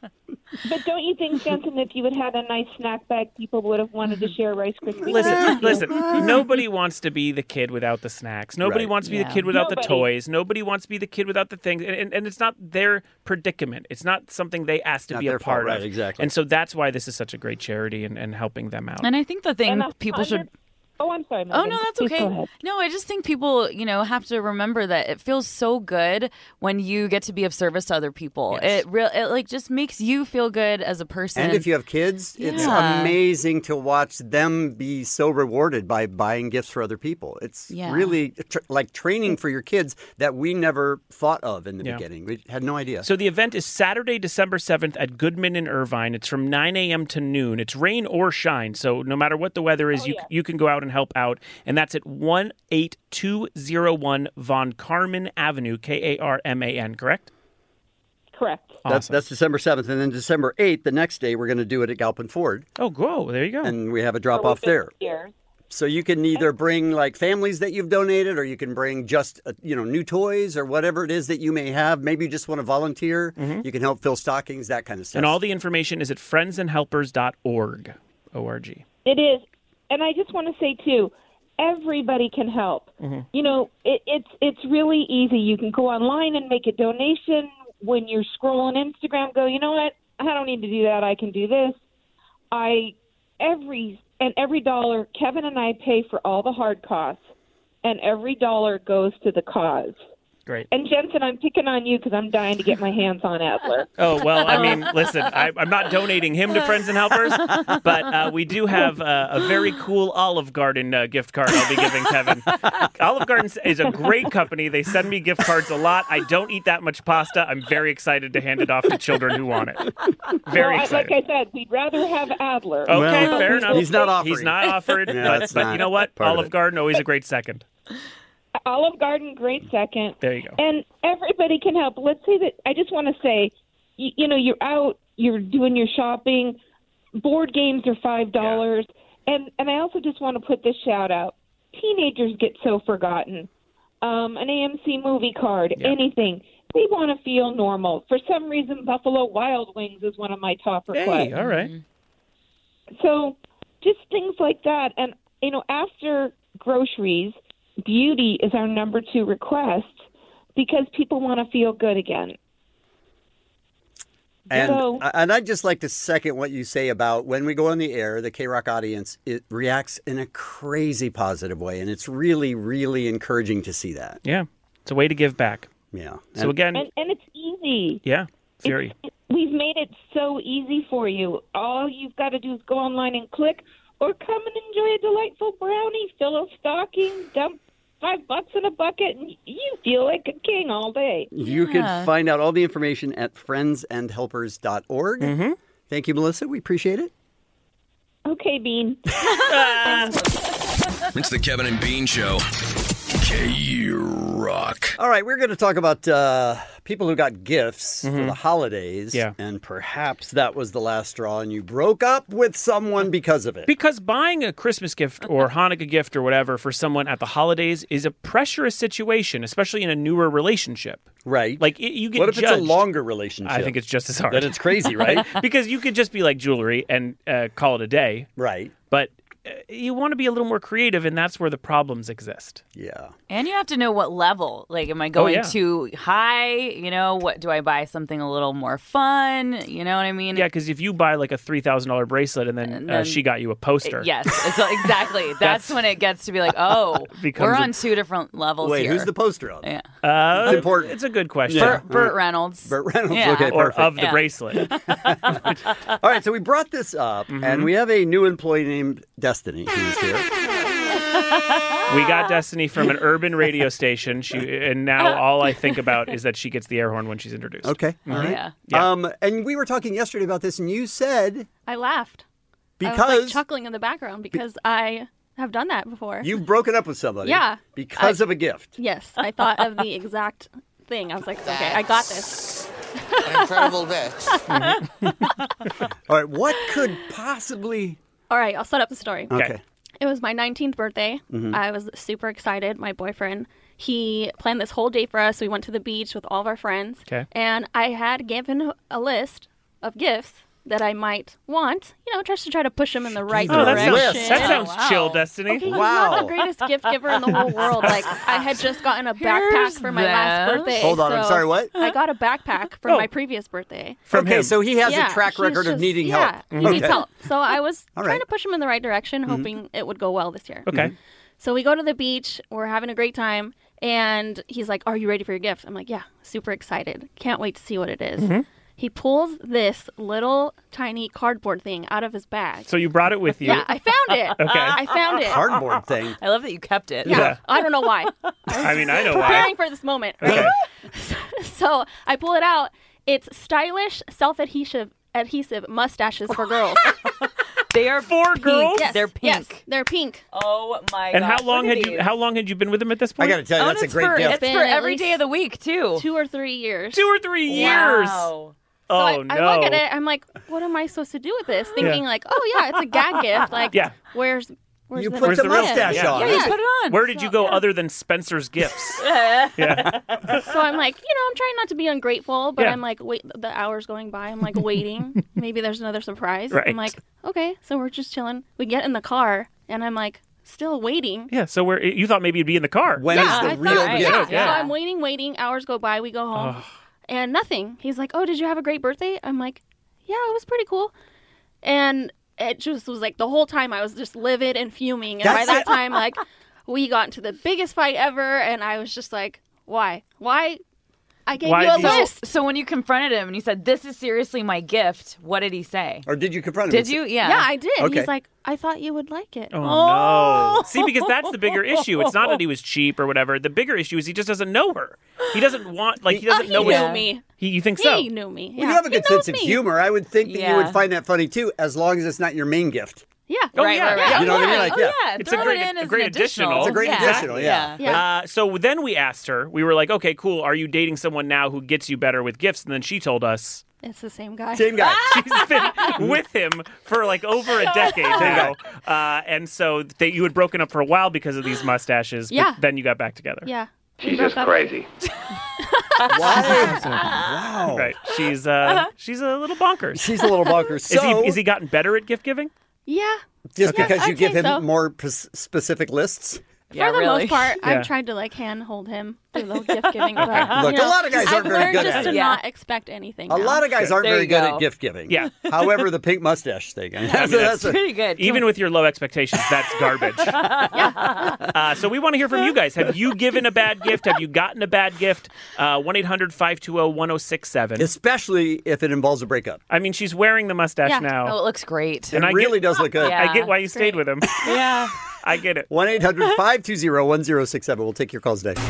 But don't you think, Jensen, if you had had a nice snack bag, people would have wanted to share Rice Krispies? Listen, listen. Nobody wants to be the kid without the snacks. Nobody Right. wants to be Yeah. the kid without Nobody. the toys. Nobody wants to be the kid without the things. And, and, and it's not their predicament. It's not something they asked to Not be a their fault, part right, of. exactly. And so that's why this is such a great charity and, and helping them out. And I think the thing And a people should. hundred- Oh, I'm sorry, Oh Megan. no, that's Please go okay. ahead. No, I just think people, you know, have to remember that it feels so good when you get to be of service to other people. Yes. It real, it like just makes you feel good as a person. And if you have kids, it's Yeah. amazing to watch them be so rewarded by buying gifts for other people. It's Yeah. really tr- like training for your kids that we never thought of in the Yeah. beginning. We had no idea. So the event is Saturday, December seventh at Goodman in Irvine. It's from nine a.m. to noon. It's rain or shine, so no matter what the weather is, Oh, you yeah. you can go out and help out. And that's at one eight two zero one Von Karman Avenue, K A R M A N, correct? Correct. That's, Awesome. that's December seventh. And then December eighth, the next day, we're going to do it at Galpin Ford. Oh, go. There you go. And we have a drop For off there. fifty years. So you can either bring like families that you've donated, or you can bring just uh, you know new toys or whatever it is that you may have. Maybe you just want to volunteer. You can help fill stockings, that kind of stuff. And all the information is at friends and helpers dot org. O R G. It is. And I just want to say, too, everybody can help. Mm-hmm. You know, it, it's it's really easy. You can go online and make a donation. When you're scrolling Instagram, go, you know what? I don't need to do that. I can do this. I every and every dollar, Kevin and I pay for all the hard costs, and every dollar goes to the cause. Great. And Jensen, I'm picking on you because I'm dying to get my hands on Adler. Oh, well, I mean, listen, I, I'm not donating him to Friends and Helpers, but uh, we do have uh, a very cool Olive Garden uh, gift card I'll be giving Kevin. Olive Garden is a great company. They send me gift cards a lot. I don't eat that much pasta. I'm very excited to hand it off to children who want it. Very well, I- excited. Like I said, we'd rather have Adler. Okay, Well, fair enough. he's not offering. He's not offered, Yeah, but, that's but not you know what? part of Olive it. Garden, always a great second. Olive Garden, great second. There you go. And everybody can help. Let's say that I just want to say, you, you know, you're out, you're doing your shopping. Board games are five dollars, and and I also just want to put this shout out: teenagers get so forgotten. Um, an A M C movie card, Yeah. anything. They want to feel normal. For some reason, Buffalo Wild Wings is one of my top requests. Hey, all right. So just things like that. And, you know, after groceries, beauty is our number two request because people want to feel good again. And So- and I'd just like to second what you say about when we go on the air, the K-Rock audience, it reacts in a crazy positive way. And it's really, really encouraging to see that. Yeah, it's a way to give back. Yeah. So And- again, And, and it's easy. yeah, very. We've made it so easy for you. All you've got to do is go online and click or come and enjoy a delightful brownie, fill a stocking, dump five bucks in a bucket, and you feel like a king all day. You Yeah. can find out all the information at friends and helpers dot org. Mm-hmm. Thank you, Melissa. We appreciate it. Okay, Bean. It's the Kevin and Bean Show. K-Rock. All right, we're going to talk about uh, people who got gifts for the holidays. Mm-hmm. Yeah. And perhaps that was the last straw and you broke up with someone because of it. Because buying a Christmas gift or Hanukkah gift or whatever for someone at the holidays is a pressurous situation, especially in a newer relationship. Right. Like, it, you get What if judged. it's a longer relationship? I think it's just as hard. Then it's crazy, right? Because you could just be like jewelry and uh, call it a day. Right. But uh, you want to be a little more creative, and that's where the problems exist. Yeah. And you have to know what level. Like, am I going yeah. too high? You know, what do I buy something a little more fun? You know what I mean? Yeah, because if you buy like a three thousand dollars bracelet and then, And uh, then- she got you a poster. Yes, it's, exactly. That's, That's- when it gets to be like, oh, Becomes we're a- on two different levels Wait, here. who's the poster of? Yeah. Uh, It's important. It's a good question. Yeah. Burt, Burt Reynolds. Burt Reynolds. Yeah. Okay, Or perfect. of the Yeah. bracelet. All right, so we brought this up, Mm-hmm. and we have a new employee named Destiny who's here. We got Destiny from an urban radio station, she, and now all I think about is that she gets the air horn when she's introduced. Okay. All right. Yeah. Yeah. Um, and we were talking yesterday about this, and you said I laughed. I was because like chuckling in the background because I have done that before. you've broken up with somebody. Yeah. Because I- of a gift. Yes, I thought of the exact thing. I was like, okay, I got this. An incredible bitch. All right, what could possibly... All right, I'll set up the story. Okay. It was my nineteenth birthday. Mhm. I was super excited. My boyfriend, he planned this whole day for us. We went to the beach with all of our friends. Okay. And I had given a list of gifts that I might want, you know, just to try to push him in the right Oh, that direction. sounds, that sounds Wow. chill, Destiny. Okay, he's not the greatest gift giver in the whole world. Like, I had just gotten a backpack Here's for my last this. birthday. Hold on, I'm so sorry, what? I got a backpack for Oh. my previous birthday. From okay, him. so he has Yeah, a track he's record of just- needing yeah, help. he needs Okay. help. So I was All trying right. to push him in the right direction, hoping it would go well this year. Okay. So we go to the beach. We're having a great time. And he's like, are you ready for your gift? I'm like, yeah, super excited. Can't wait to see what it is. Mm-hmm. He pulls this little tiny cardboard thing out of his bag. So you brought it with you. Yeah, I found it. Okay. I found it. Cardboard thing. I love that you kept it. Yeah. Yeah. I don't know why. I mean, I know Preparing why. for this moment. Okay. So I pull it out. It's stylish, self-adhesive adhesive mustaches for girls. They are For pink. girls? Yes, They're yes, pink. they're pink. Oh my And gosh. how long look had at you these. how long had you been with him at this I point? got to tell you, Oh, that's a it's great for, gift. It's Been for at every least day of the week, too. Two or three years. Two or three years. Wow. So Oh I, no. I look at it. I'm like, what am I supposed to do with this? Thinking like, oh yeah, it's a gag gift. Like, Yeah. where's where's You the put Where's the the real- mustache yeah. on. Yeah, Yeah, yeah. put it on. Where did you go other than Spencer's gifts? yeah. So I'm like, you know, I'm trying not to be ungrateful, but Yeah. I'm like, wait, the hours going by. I'm like waiting. Maybe there's another surprise. Right. I'm like, okay. So we're just chilling. We get in the car, and I'm like, still waiting. Yeah. So where you thought maybe you'd be in the car. When yeah, is the I real thought, gift? yeah. Yeah. So I'm waiting, waiting. Hours go by. We go home, and nothing. He's like, oh, did you have a great birthday? I'm like, yeah, it was pretty cool. And it just was like the whole time I was just livid and fuming. And That's by that it. time, like, we got into the biggest fight ever, and I was just like, why? Why? I gave Why you a did you- list. So when you confronted him and you said, this is seriously my gift, what did he say? Or did you confront him? Did you? Yeah. Yeah, I did. Okay. He's like, I thought you would like it. Oh, no. See, because that's the bigger issue. It's not that he was cheap or whatever. The bigger issue is he just doesn't know her. He doesn't want, like, he Oh, doesn't he know knew what me. He, you think so? He knew me. Well, Yeah. you have a He good knows sense of me. humor. I would think that you Yeah. would find that funny too, as long as it's not your main gift. Yeah. Oh, right, yeah, right, right. yeah. You know what I mean? Yeah. Like, oh, yeah. yeah. It's Throw a great, it in a as great an additional. additional. It's a great yeah. additional, yeah. Yeah. Uh, so then we asked her, we were like, okay, cool. Are you dating someone now who gets you better with gifts? And then she told us It's the same guy. Same guy. she's been with him for like over a decade now. Uh, and so they, you had broken up for a while because of these mustaches, but Yeah. then you got back together. Yeah. She's just crazy. Wow. Right. She's uh, she's a little bonkers. She's a little bonkers. Is So, he, is he gotten better at gift giving? Yeah. just Yeah, because you I'd give say him so. more p- specific lists? Yeah, For the really. most part, Yeah. I've tried to like hand hold him through the gift giving. But, Look, you a know, lot of guys aren't I've very learned good just at to it. not expect anything. A now. lot of guys aren't There very you good go. at gift giving. Yeah. However, the pink mustache thing. I mean, I that's, mean, that's that's a- Pretty good. Even with your low expectations, that's garbage. uh, so we want to hear from you guys. Have you given a bad gift? Have you gotten a bad gift? one eight hundred five two zero one zero six seven. especially if it involves a breakup. I mean, she's wearing the mustache Yeah. now. Oh, it looks great. It And I really get- does look good. Yeah. I get why you stayed with him. Yeah. I get it. one eight hundred five two zero one zero six seven. We'll take your calls today.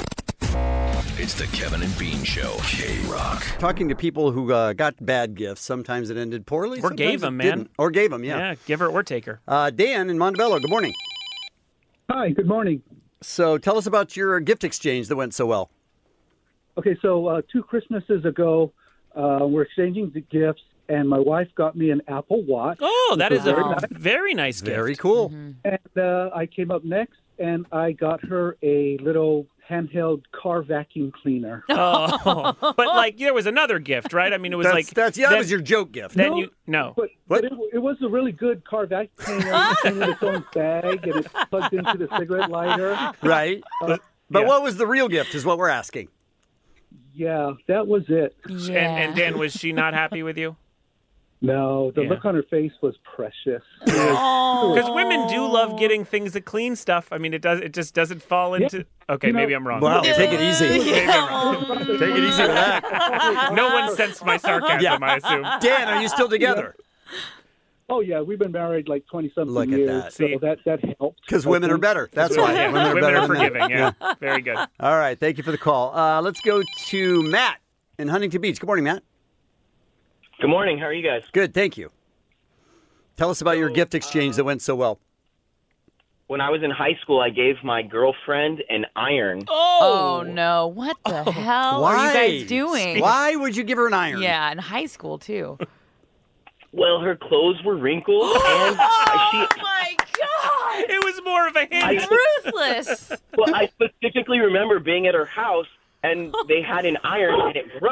It's the Kevin and Bean Show. K-Rock. Talking to people who uh, got bad gifts, sometimes it ended poorly. Or sometimes gave it them, man. didn't. Or gave them, yeah. Yeah, give her or take her. Uh, Dan in Montebello, good morning. Hi, good morning. So tell us about your gift exchange that went so well. Okay, so uh, two Christmases ago, uh, we're exchanging the gifts, and my wife got me an Apple Watch. Oh, that which is was a very nice. very nice gift. Very cool. And uh, I came up next, and I got her a little handheld car vacuum cleaner. Oh, but like there was another gift, right? I mean, it was That's, like that's yeah, that then- was your joke gift. Then No. you no. But, but it, it was a really good car vacuum cleaner. It came in its own bag, and it plugged into the cigarette lighter. Right. Uh, But yeah. what was the real gift is what we're asking. yeah, that was it. And, and Dan, was she not happy with you? No, the Yeah. look on her face was precious. Because women do love getting things that clean stuff. I mean, it does. It just doesn't fall into. Okay, You know- maybe I'm wrong. Wow, take it easy. Maybe I'm wrong. Take it easy with that. No one sensed my sarcasm. Yeah. I assume. Dan, are you still together? Oh yeah, we've been married like twenty something Look at years, that. so See? that that helped. Because women are better. That's why. Yeah, Women are women better are than men. forgiving. Yeah. Very good. All right. Thank you for the call. Uh, let's go to Matt in Huntington Beach. Good morning, Matt. Good morning. How are you guys? Good. Thank you. Tell us about your gift exchange that went so well. When I was in high school, I gave my girlfriend an iron. Oh, no. What the hell Why? are you guys doing? Why would you give her an iron? Yeah, in high school, too. Well, her clothes were wrinkled, and I, she, my God! It was more of a hint. I, Ruthless. well, I specifically remember being at her house, and they had an iron, and it broke.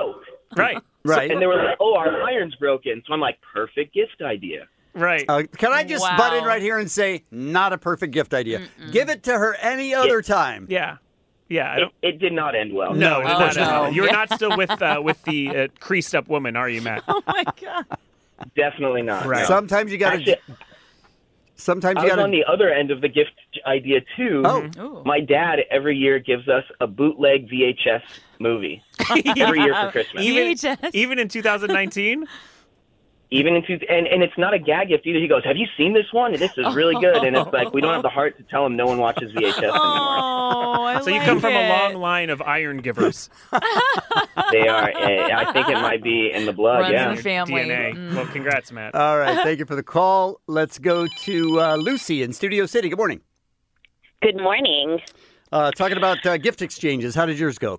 Right. Right. And they were like, oh, our iron's broken. So I'm like, perfect gift idea. Right. Uh, can I just Wow. butt in right here and say, not a perfect gift idea. Give it to her any other time. Yeah. Yeah. I It, don't. it did not end well. No, of it did course not. not. You're not still with uh, with the uh, creased up woman, are you, Matt? Oh my god. Definitely not. Right. no. Sometimes you got to. Actually, Sometimes I you was got on the other end of the gift idea, too. Oh. My dad every year gives us a bootleg V H S movie every year for Christmas. V H S. Even, even in two thousand nineteen? Even in two, and, and it's not a gag gift either. He goes, have you seen this one? This is really good. And it's like, we don't have the heart to tell him no one watches V H S anymore. Oh, I So you like come from a it. long line of iron givers. They are, uh, I think it might be in the blood, Runs yeah. in the family. D N A. Mm. Well, congrats, Matt. All right. Thank you for the call. Let's go to uh, Lucy in Studio City. Good morning. Good morning. Uh, talking about uh, gift exchanges. How did yours go?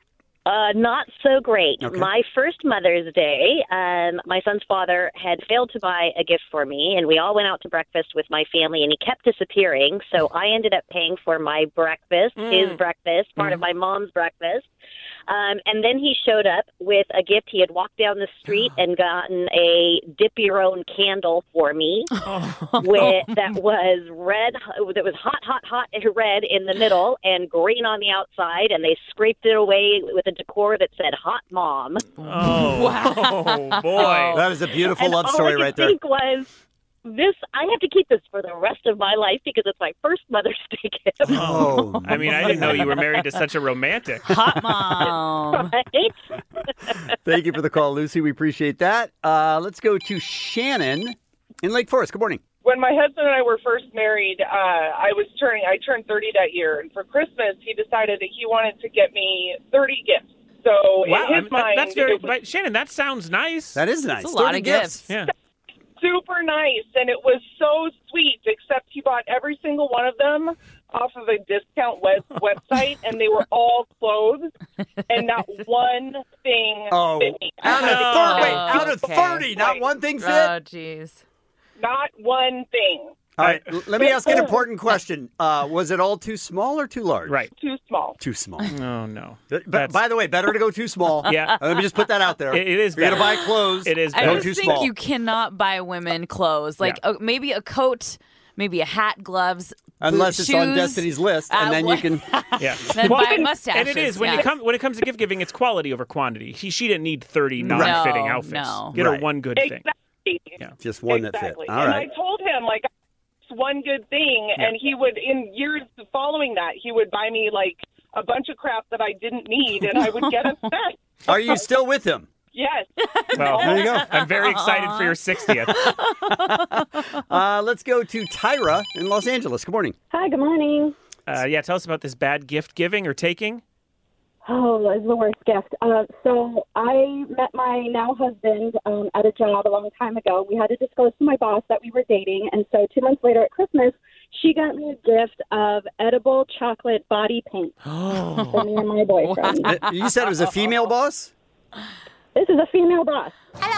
Uh, not so great. Okay. My first Mother's Day, um, my son's father had failed to buy a gift for me, and we all went out to breakfast with my family, and he kept disappearing. So I ended up paying for my breakfast, Mm. his breakfast, part Mm. of my mom's breakfast. Um, and then he showed up with a gift. He had walked down the street and gotten a dip your own candle for me with, that was red, that was hot, hot, hot red in the middle and green on the outside. And they scraped it away with a decor that said hot mom. Oh, wow. boy. That is a beautiful And love all story I could right there. think was, this, I have to keep this for the rest of my life because it's my first Mother's Day gift. Oh, I mean, I didn't know you were married to such a romantic. Hot mom. Right? Thank you for the call, Lucy. We appreciate that. Uh, let's go to Shannon in Lake Forest. Good morning. When my husband and I were first married, uh, I was turning, I turned thirty that year. And for Christmas, he decided that he wanted to get me thirty gifts. So Wow, in I his mean, that- mind, that's very. it was But Shannon, that sounds nice. That is nice. That's a lot thirty of gifts. Yeah. super nice. And it was so sweet, except he bought every single one of them off of a discount web- website, and they were all clothes, and not one thing Oh, fit me. out of, thir- wait, out of okay. thirty, not one thing fit? Oh, jeez. Not one thing. All right, l- let me ask an important question. Uh, was it all too small or too large? Right. Too small. Too small. Oh, no. But by the way, better to go too small. Yeah. Uh, Let me just put that out there. It- it is If you're going to better. buy clothes, It is I go just too think small. you cannot buy women clothes. Like uh, maybe a coat, maybe a hat, gloves, Unless boot, it's on shoes. Destiny's list, and Uh, then what- you can... Yeah. Then Well, buy and- mustaches. And it is when yeah. you come when it comes to gift giving, it's quality over quantity. She she didn't need thirty non-fitting No, outfits. no. Get Right. her one good thing. Exactly. Yeah. Just one that fit. Exactly. All and right. I told him, like, it's one good thing, Yeah. and he would, in years following that, he would buy me, like, a bunch of crap that I didn't need, and I would get upset. Are you still with him? Yes. Well, There you go. I'm very excited for your sixtieth. Uh, let's go to Tyra in Los Angeles. Good morning. Hi, good morning. Uh, yeah, tell us about this bad gift giving or taking. Oh, it's the worst gift. Uh, so I met my now husband um, at a job a long time ago. We had to disclose to my boss that we were dating, and so two months later at Christmas, she got me a gift of edible chocolate body paint Oh. for me and my boyfriend. Uh, You said it was a female boss? This is a female boss.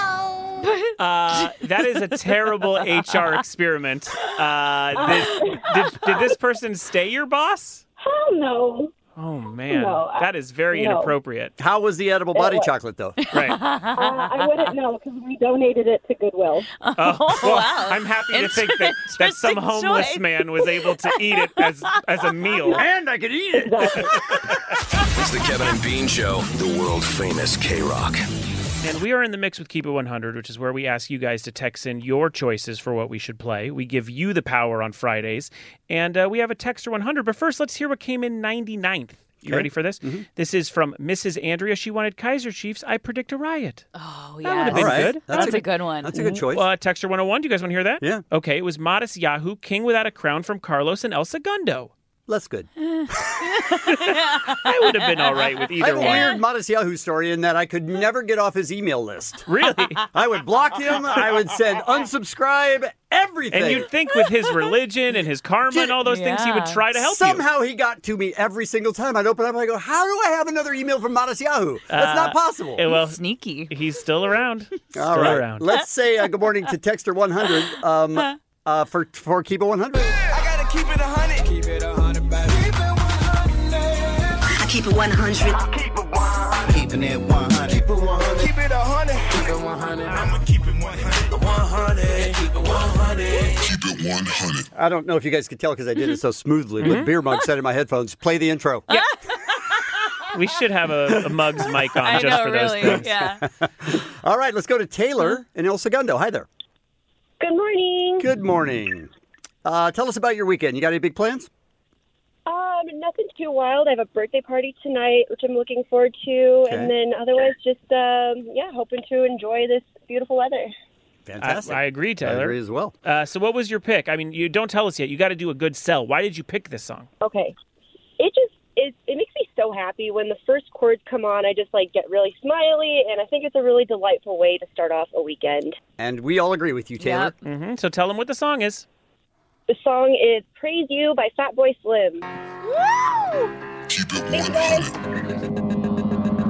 Uh, that is a terrible H R experiment. Uh, did, did, did this person stay your boss? Hell no. Oh, man. No, I- that is very no. inappropriate. How was the edible body It was- chocolate, though? Right. Uh, I wouldn't know because we donated it to Goodwill. Oh, well, I'm happy to think that, that some Interesting homeless choice. man was able to eat it as, as a meal. And I could eat it. It's the Kevin and Bean Show, the world famous K-Rock. And we are in the mix with Keep It one hundred, which is where we ask you guys to text in your choices for what we should play. We give you the power on Fridays. And uh, we have a Texter one hundred. But first, let's hear what came in ninety-ninth. You Okay. ready for this? Mhm. This is from Missus Andrea. She wanted Kaiser Chiefs. I predict a riot. Oh, That yeah. would have been All right. good. That's, That's a, a- good one. That's a good choice. Uh, Texter one oh one. Do you guys want to hear that? Yeah. Okay. It was Modest Yahoo, King Without a Crown from Carlos and El Segundo. Less good. I would have been all right with I either have a one. weird Modest Yahoo story in that I could never get off his email list. Really? I would block him. I would send unsubscribe, everything. And you'd think with his religion and his karma and all those things, he would Yeah. try to help you. Somehow he got to me every single time. I'd open up and I go, how do I have another email from Modest Yahoo? That's not possible. Uh, well, Sneaky. he's still around. Still All right. around. Let's say uh, good morning to Texter one hundred um, uh, for, for Keep It one hundred. I gotta keep it a hundred. Keep it a hundred, baby. Keep it one hundred. I keep it one hundred. Keep it one hundred. Keep keeping it one hundred. Keep it one hundred. Keep it one hundred. Keep it one hundred. I'ma keep it one hundred. one hundred. Keep it one hundred. Keep it one hundred. I don't know if you guys could tell because I did it so smoothly, but Beer Mug said in my headphones, play the intro. Yeah. We should have a, a Muggs mic on I just know, for those really. things. Yeah. All right, let's go to Taylor in El Segundo. Hi there. Good morning. Good morning. Uh, tell us about your weekend. You got any big plans? Um, nothing too wild. I have a birthday party tonight, which I'm looking forward to, Okay. and then otherwise, just um, yeah, hoping to enjoy this beautiful weather. Fantastic. I, I agree, Taylor. I agree as well. Uh, so what was your pick? I mean, you don't tell us yet. You got to do a good sell. Why did you pick this song? Okay, it just it it makes me so happy when the first chords come on. I just like get really smiley, and I think it's a really delightful way to start off a weekend. And we all agree with you, Taylor. Yep. Mm-hmm. So tell them what the song is. The song is "Praise You" by Fatboy Slim. Woo! Keep it one hundred.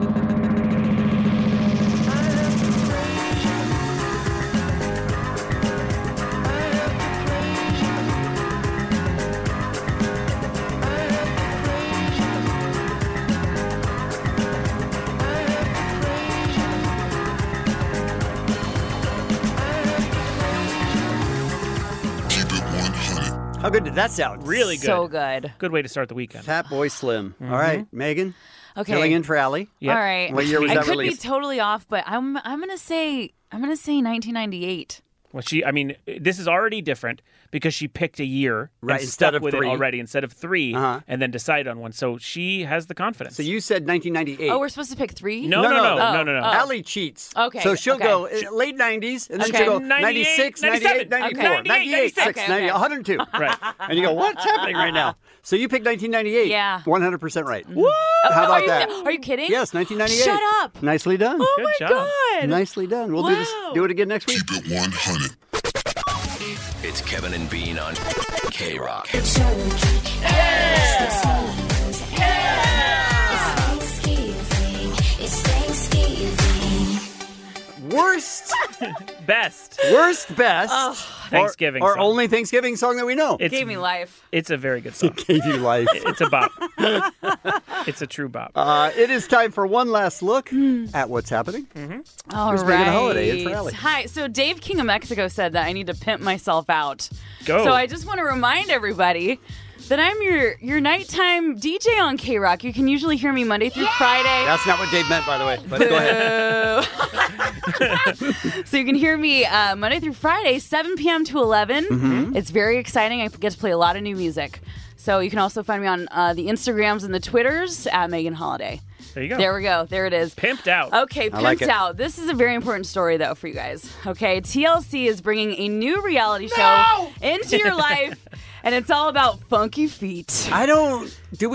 How good did that sound? Really good. So good. Good way to start the weekend. Fat Boy Slim. Mm-hmm. All right, Megan. Okay. Filling in for Allie. All right. What year was I that could released? be totally off, but I'm I'm gonna say I'm gonna say nineteen ninety-eight. Well, she, I mean, this is already different because she picked a year Right, and instead stuck of with three. it already instead of three, Uh-huh. and then decided on one. So she has the confidence. So you said nineteen ninety-eight. Oh, we're supposed to pick three? No, no, no, no, Oh, no, no, no. oh. Allie cheats. Okay, So she'll okay. go uh, late nineties, and then Okay. she'll go ninety-eight, ninety-six, ninety-eight, ninety-seven. ninety-four, Okay. ninety-eight, ninety-eight, six, okay, ninety, okay. one hundred two. Right. And you go, what's happening right now? So you picked nineteen ninety-eight. Yeah. one hundred percent right. Woo! How are about you, that? Are you kidding? Yes, nineteen ninety-eight. Shut up. Nicely done. Oh Good my job. god. Nicely done. We'll do this. Wow. Do it again next week. Keep it one hundred. It's Kevin and Bean on K-Rock. Worst, Best. worst, best. Oh. Thanksgiving Or, or song. only Thanksgiving song that we know. It's, Gave me life. it's a very good song. Gave you life. It's a bop. It's a true bop. Uh, it is time for one last look at what's happening. All Here's right. Megan Holiday in for Allie. Hi. So Dave King of Mexico said that I need to pimp myself out. Go. So I just want to remind everybody that I'm your your nighttime D J on K-Rock. You can usually hear me Monday through Friday. That's not what Dave meant, by the way. But go ahead. So you can hear me uh, Monday through Friday, seven p.m. to eleven. Mm-hmm. It's very exciting. I get to play a lot of new music. So you can also find me on uh, the Instagrams and the Twitters at Megan Holiday. There you go. There we go. There it is. Pimped out. Okay, I like pimped it. out. This is a very important story, though, for you guys. Okay, T L C is bringing a new reality show into your life, and it's all about funky feet. I don't. Do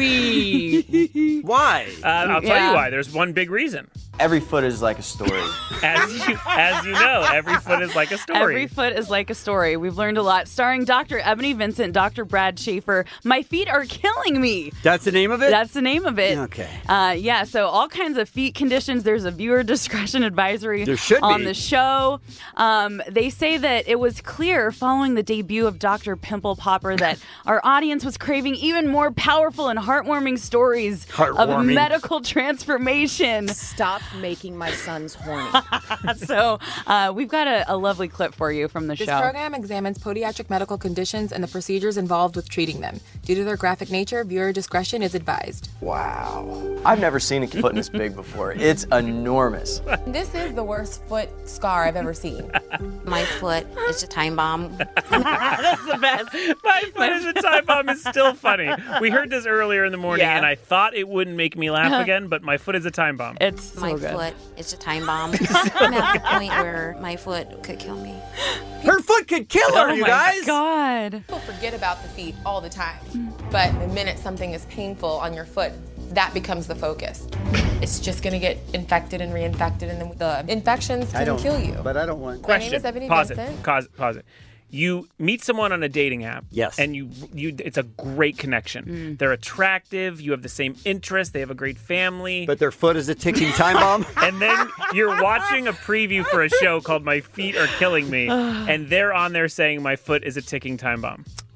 we? Why? Uh, I'll tell Yeah. you why. There's one big reason. Every foot is like a story. As you, as you know, every foot is like a story. Every foot is like a story. We've learned a lot. Starring Doctor Ebony Vincent, Doctor Brad Schaefer. My feet are killing me. That's the name of it? That's the name of it. Okay. Uh, yeah, so all kinds of feet conditions. There's a viewer discretion advisory There should on be. the show. Um, they say that it was clear following the debut of Doctor Pimple Popper that our audience was craving even more powerful and heartwarming stories of Heartwarming. medical transformation. Stop making my sons horny. So uh, we've got a, a lovely clip for you from the This show. program examines podiatric medical conditions and the procedures involved with treating them. Due to their graphic nature, viewer discretion is advised. Wow. I've never seen a foot this big before. It's enormous. This is the worst foot scar I've ever seen. My foot is a time bomb. That's the best. My foot is a time bomb is still funny. We heard this earlier in the morning, Yeah. and I thought it wouldn't make me laugh again, but my foot is a time bomb. It's so My good. foot is a time bomb. I'm at the point where my foot could kill me. Her foot could kill her, Oh you my guys. God. People forget about the feet all the time, but the minute something is painful on your foot, that becomes the focus. It's just gonna get infected and reinfected, and then the infections I can don't kill you. But I don't want. My name Question. is Ebony Pause Vincent. it. Pause, pause it. You meet someone on a dating app. Yes. And you, you, it's a great connection. Mm. They're attractive. You have the same interests. They have a great family. But their foot is a ticking time bomb. And then you're watching a preview for a show called My Feet Are Killing Me, and they're on there saying my foot is a ticking time bomb.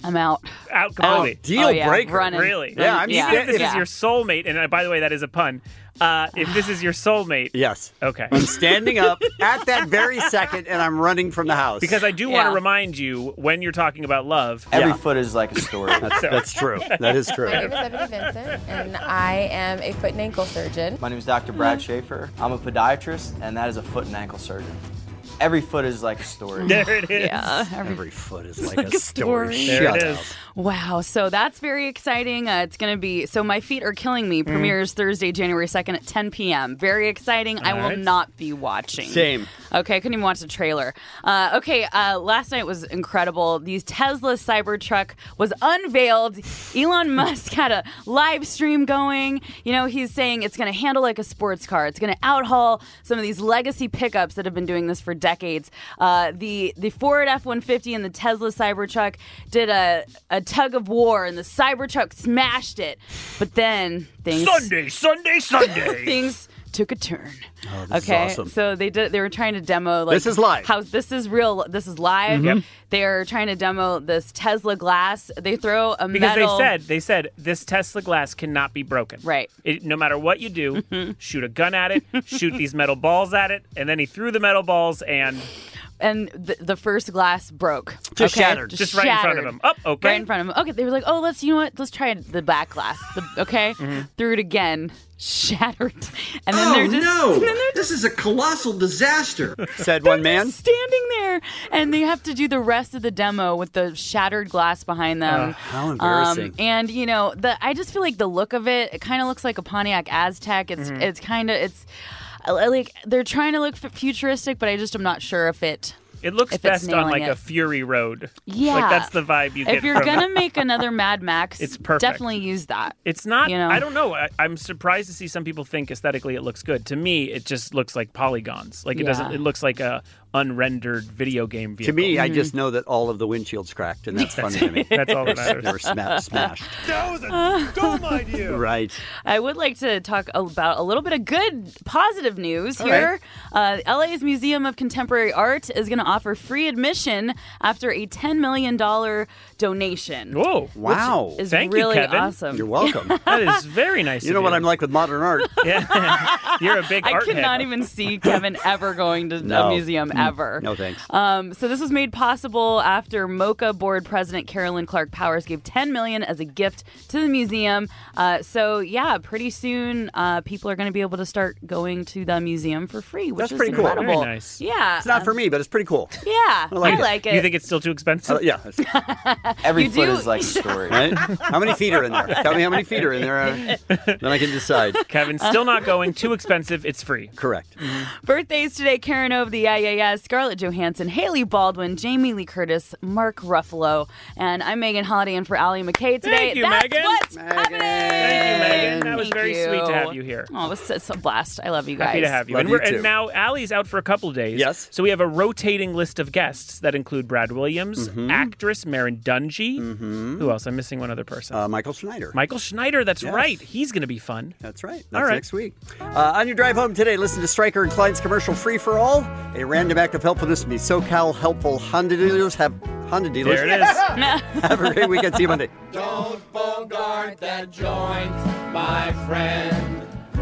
I'm out. Out completely. Oh, deal Oh, yeah, breaker. running. Really? Yeah, I'm Even sta- if this yeah. is your soulmate, and uh, by the way, that is a pun. Uh, if this is your soulmate, Yes. okay. I'm standing up at that very second, and I'm running from the house. Because I do want Yeah. to remind you, when you're talking about love, Every Yeah. foot is like a story. That's, that's true. That is true. My name is Ebony Vincent, and I am a foot and ankle surgeon. My name is Doctor Brad Schaefer. I'm a podiatrist, and that is a foot and ankle surgeon. Every foot is like a story. there it is. Yeah. Every foot is like, like a a story. story. There Shut it up. is. Wow. So that's very exciting. Uh, it's going to be, so My Feet Are Killing Me premieres Thursday, January second at ten p.m. Very exciting. I All will right. not be watching. Same. Okay, I couldn't even watch the trailer. Uh, okay, uh, last night was incredible. The Tesla Cybertruck was unveiled. Elon Musk had a live stream going. You know, he's saying it's going to handle like a sports car. It's going to outhaul some of these legacy pickups that have been doing this for decades. Uh, the the Ford F one fifty and the Tesla Cybertruck did a, a tug of war, and the Cybertruck smashed it. But then things Sunday, Sunday, Sunday. things took a turn. Oh, this is Okay, awesome. so they did. They were trying to demo like This is live. How this is real. This is live. Yep. They are trying to demo this Tesla glass. They throw a Because metal. they said they said this Tesla glass cannot be broken. Right. It, no matter what you do, shoot a gun at it, shoot these metal balls at it, and then he threw the metal balls and and the, the first glass broke. Just okay? shattered. just right in front of shattered. him. Oh, okay. Right in front of him. Okay, they were like, "Oh, let's you know what? Let's try the back glass." The, okay, Mm-hmm. threw it again, shattered, and then Oh, they're just no. and then they're This is a colossal disaster. Said one man. standing there, and they have to do the rest of the demo with the shattered glass behind them. Ugh, how embarrassing. Um, and you know, the I just feel like the look of it, it kind of looks like a Pontiac Aztec. It's Mm-hmm. it's kind of it's uh, like they're trying to look f- futuristic, but I just am not sure if it. It looks if it's best on nailing like it. a Fury Road. Yeah, Like that's the vibe you get If you're from gonna make another Mad Max, It's perfect. definitely use that. It's not. You know? I don't know. I, I'm surprised to see some people think aesthetically it looks good. To me, it just looks like polygons. Like it Yeah. doesn't. It looks like a unrendered video game vehicle. To me, I just know that all of the windshields cracked, and that's funny to me. That's all that matters. They were sma- smashed. That was a dumb idea. Right. I would like to talk about a little bit of good, positive news All here. Uh, L A's Museum of Contemporary Art is going to offer free admission after a ten million dollars donation. Whoa. Wow. Is Thank really you, Kevin. awesome. You're welcome. That is very nice. You know of what I'm like with modern art. Yeah. You're a big I art could head. not even see Kevin ever going to No. a museum Mm. ever. No thanks. Um, so this was made possible after MoCA board president Carolyn Clark Powers gave ten million dollars as a gift to the museum. Uh, so yeah, pretty soon uh, people are going to be able to start going to the museum for free, which That's is pretty cool. incredible. Very nice. Yeah, It's not for me, but it's pretty cool. yeah, I like I it. like it. You think it's still too expensive? Uh, yeah. Every You foot do- is like a story. Right? How many feet are in there? Tell me how many feet are in there. Uh, then I can decide. Kevin, still not going. Too expensive. It's free. Correct. Birthdays today: Karen Ove, the Yeah Yeah Yeahs, Scarlett Johansson, Haley Baldwin, Jamie Lee Curtis, Mark Ruffalo, and I'm Megan Holiday in for Allie McKay today. Thank you, That's Megan. what's Megan. happening. Thank you, Megan. That was Thank very you. sweet to have you here. Oh, it was it's a blast. I love you guys. Happy to have you. Love and, you we're, and too. now Allie's out for a couple days. Yes. So we have a rotating list of guests that include Brad Williams, Mm-hmm. actress Marin Dungy. Who else? I'm missing one other person. Uh, Michael Schneider. Michael Schneider. That's Yes. right. He's going to be fun. That's right. That's All right. next week. Uh, on your drive home today, listen to Stryker and Klein's commercial Free for All. A random act of helpfulness from the SoCal helpful Honda dealers. Have Honda dealers. There it is. Have a great weekend. See you Monday. Don't bogart that joint, my friend.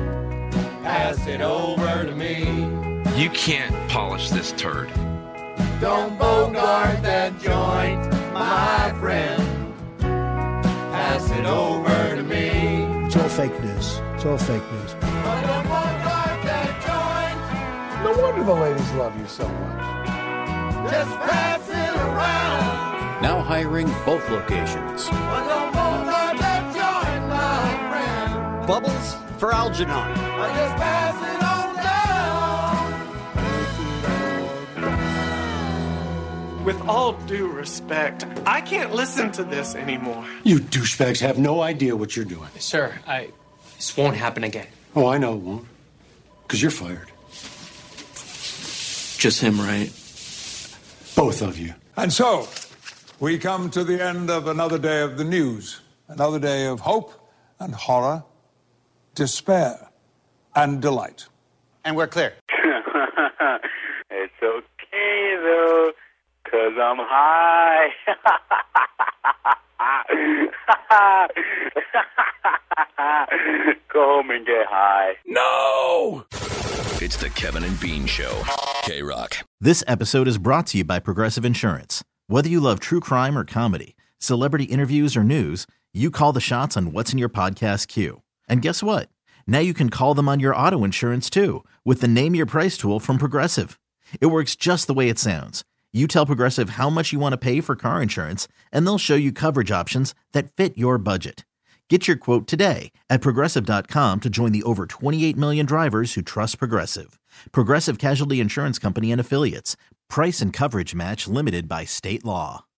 Pass it over to me. You can't polish this turd. Don't bogart that joint, my friend. Pass it over to me. It's all fake news. It's all fake news. But don't bogart that No wonder the ladies love you so much. joint. Just pass it around. Now hiring both locations. But don't bogart that joint, my friend. Bubbles for Algernon. I just pass it on down. With all due respect, I can't listen to this anymore. You douchebags have no idea what you're doing. Sir, I. This won't happen again. Oh, I know it won't. Because you're fired. Just him, right? Both of you. And so, we come to the end of another day of the news. Another day of hope and horror, despair and delight. And we're clear. It's okay, though, because I'm high. Go home and get high. No! It's the Kevin and Bean Show. K-Rock. This episode is brought to you by Progressive Insurance. Whether you love true crime or comedy, celebrity interviews or news, you call the shots on what's in your podcast queue. And guess what? Now you can call them on your auto insurance too with the Name Your Price tool from Progressive. It works just the way it sounds. You tell Progressive how much you want to pay for car insurance, and they'll show you coverage options that fit your budget. Get your quote today at Progressive dot com to join the over twenty-eight million drivers who trust Progressive. Progressive Casualty Insurance Company and Affiliates. Price and coverage match limited by state law.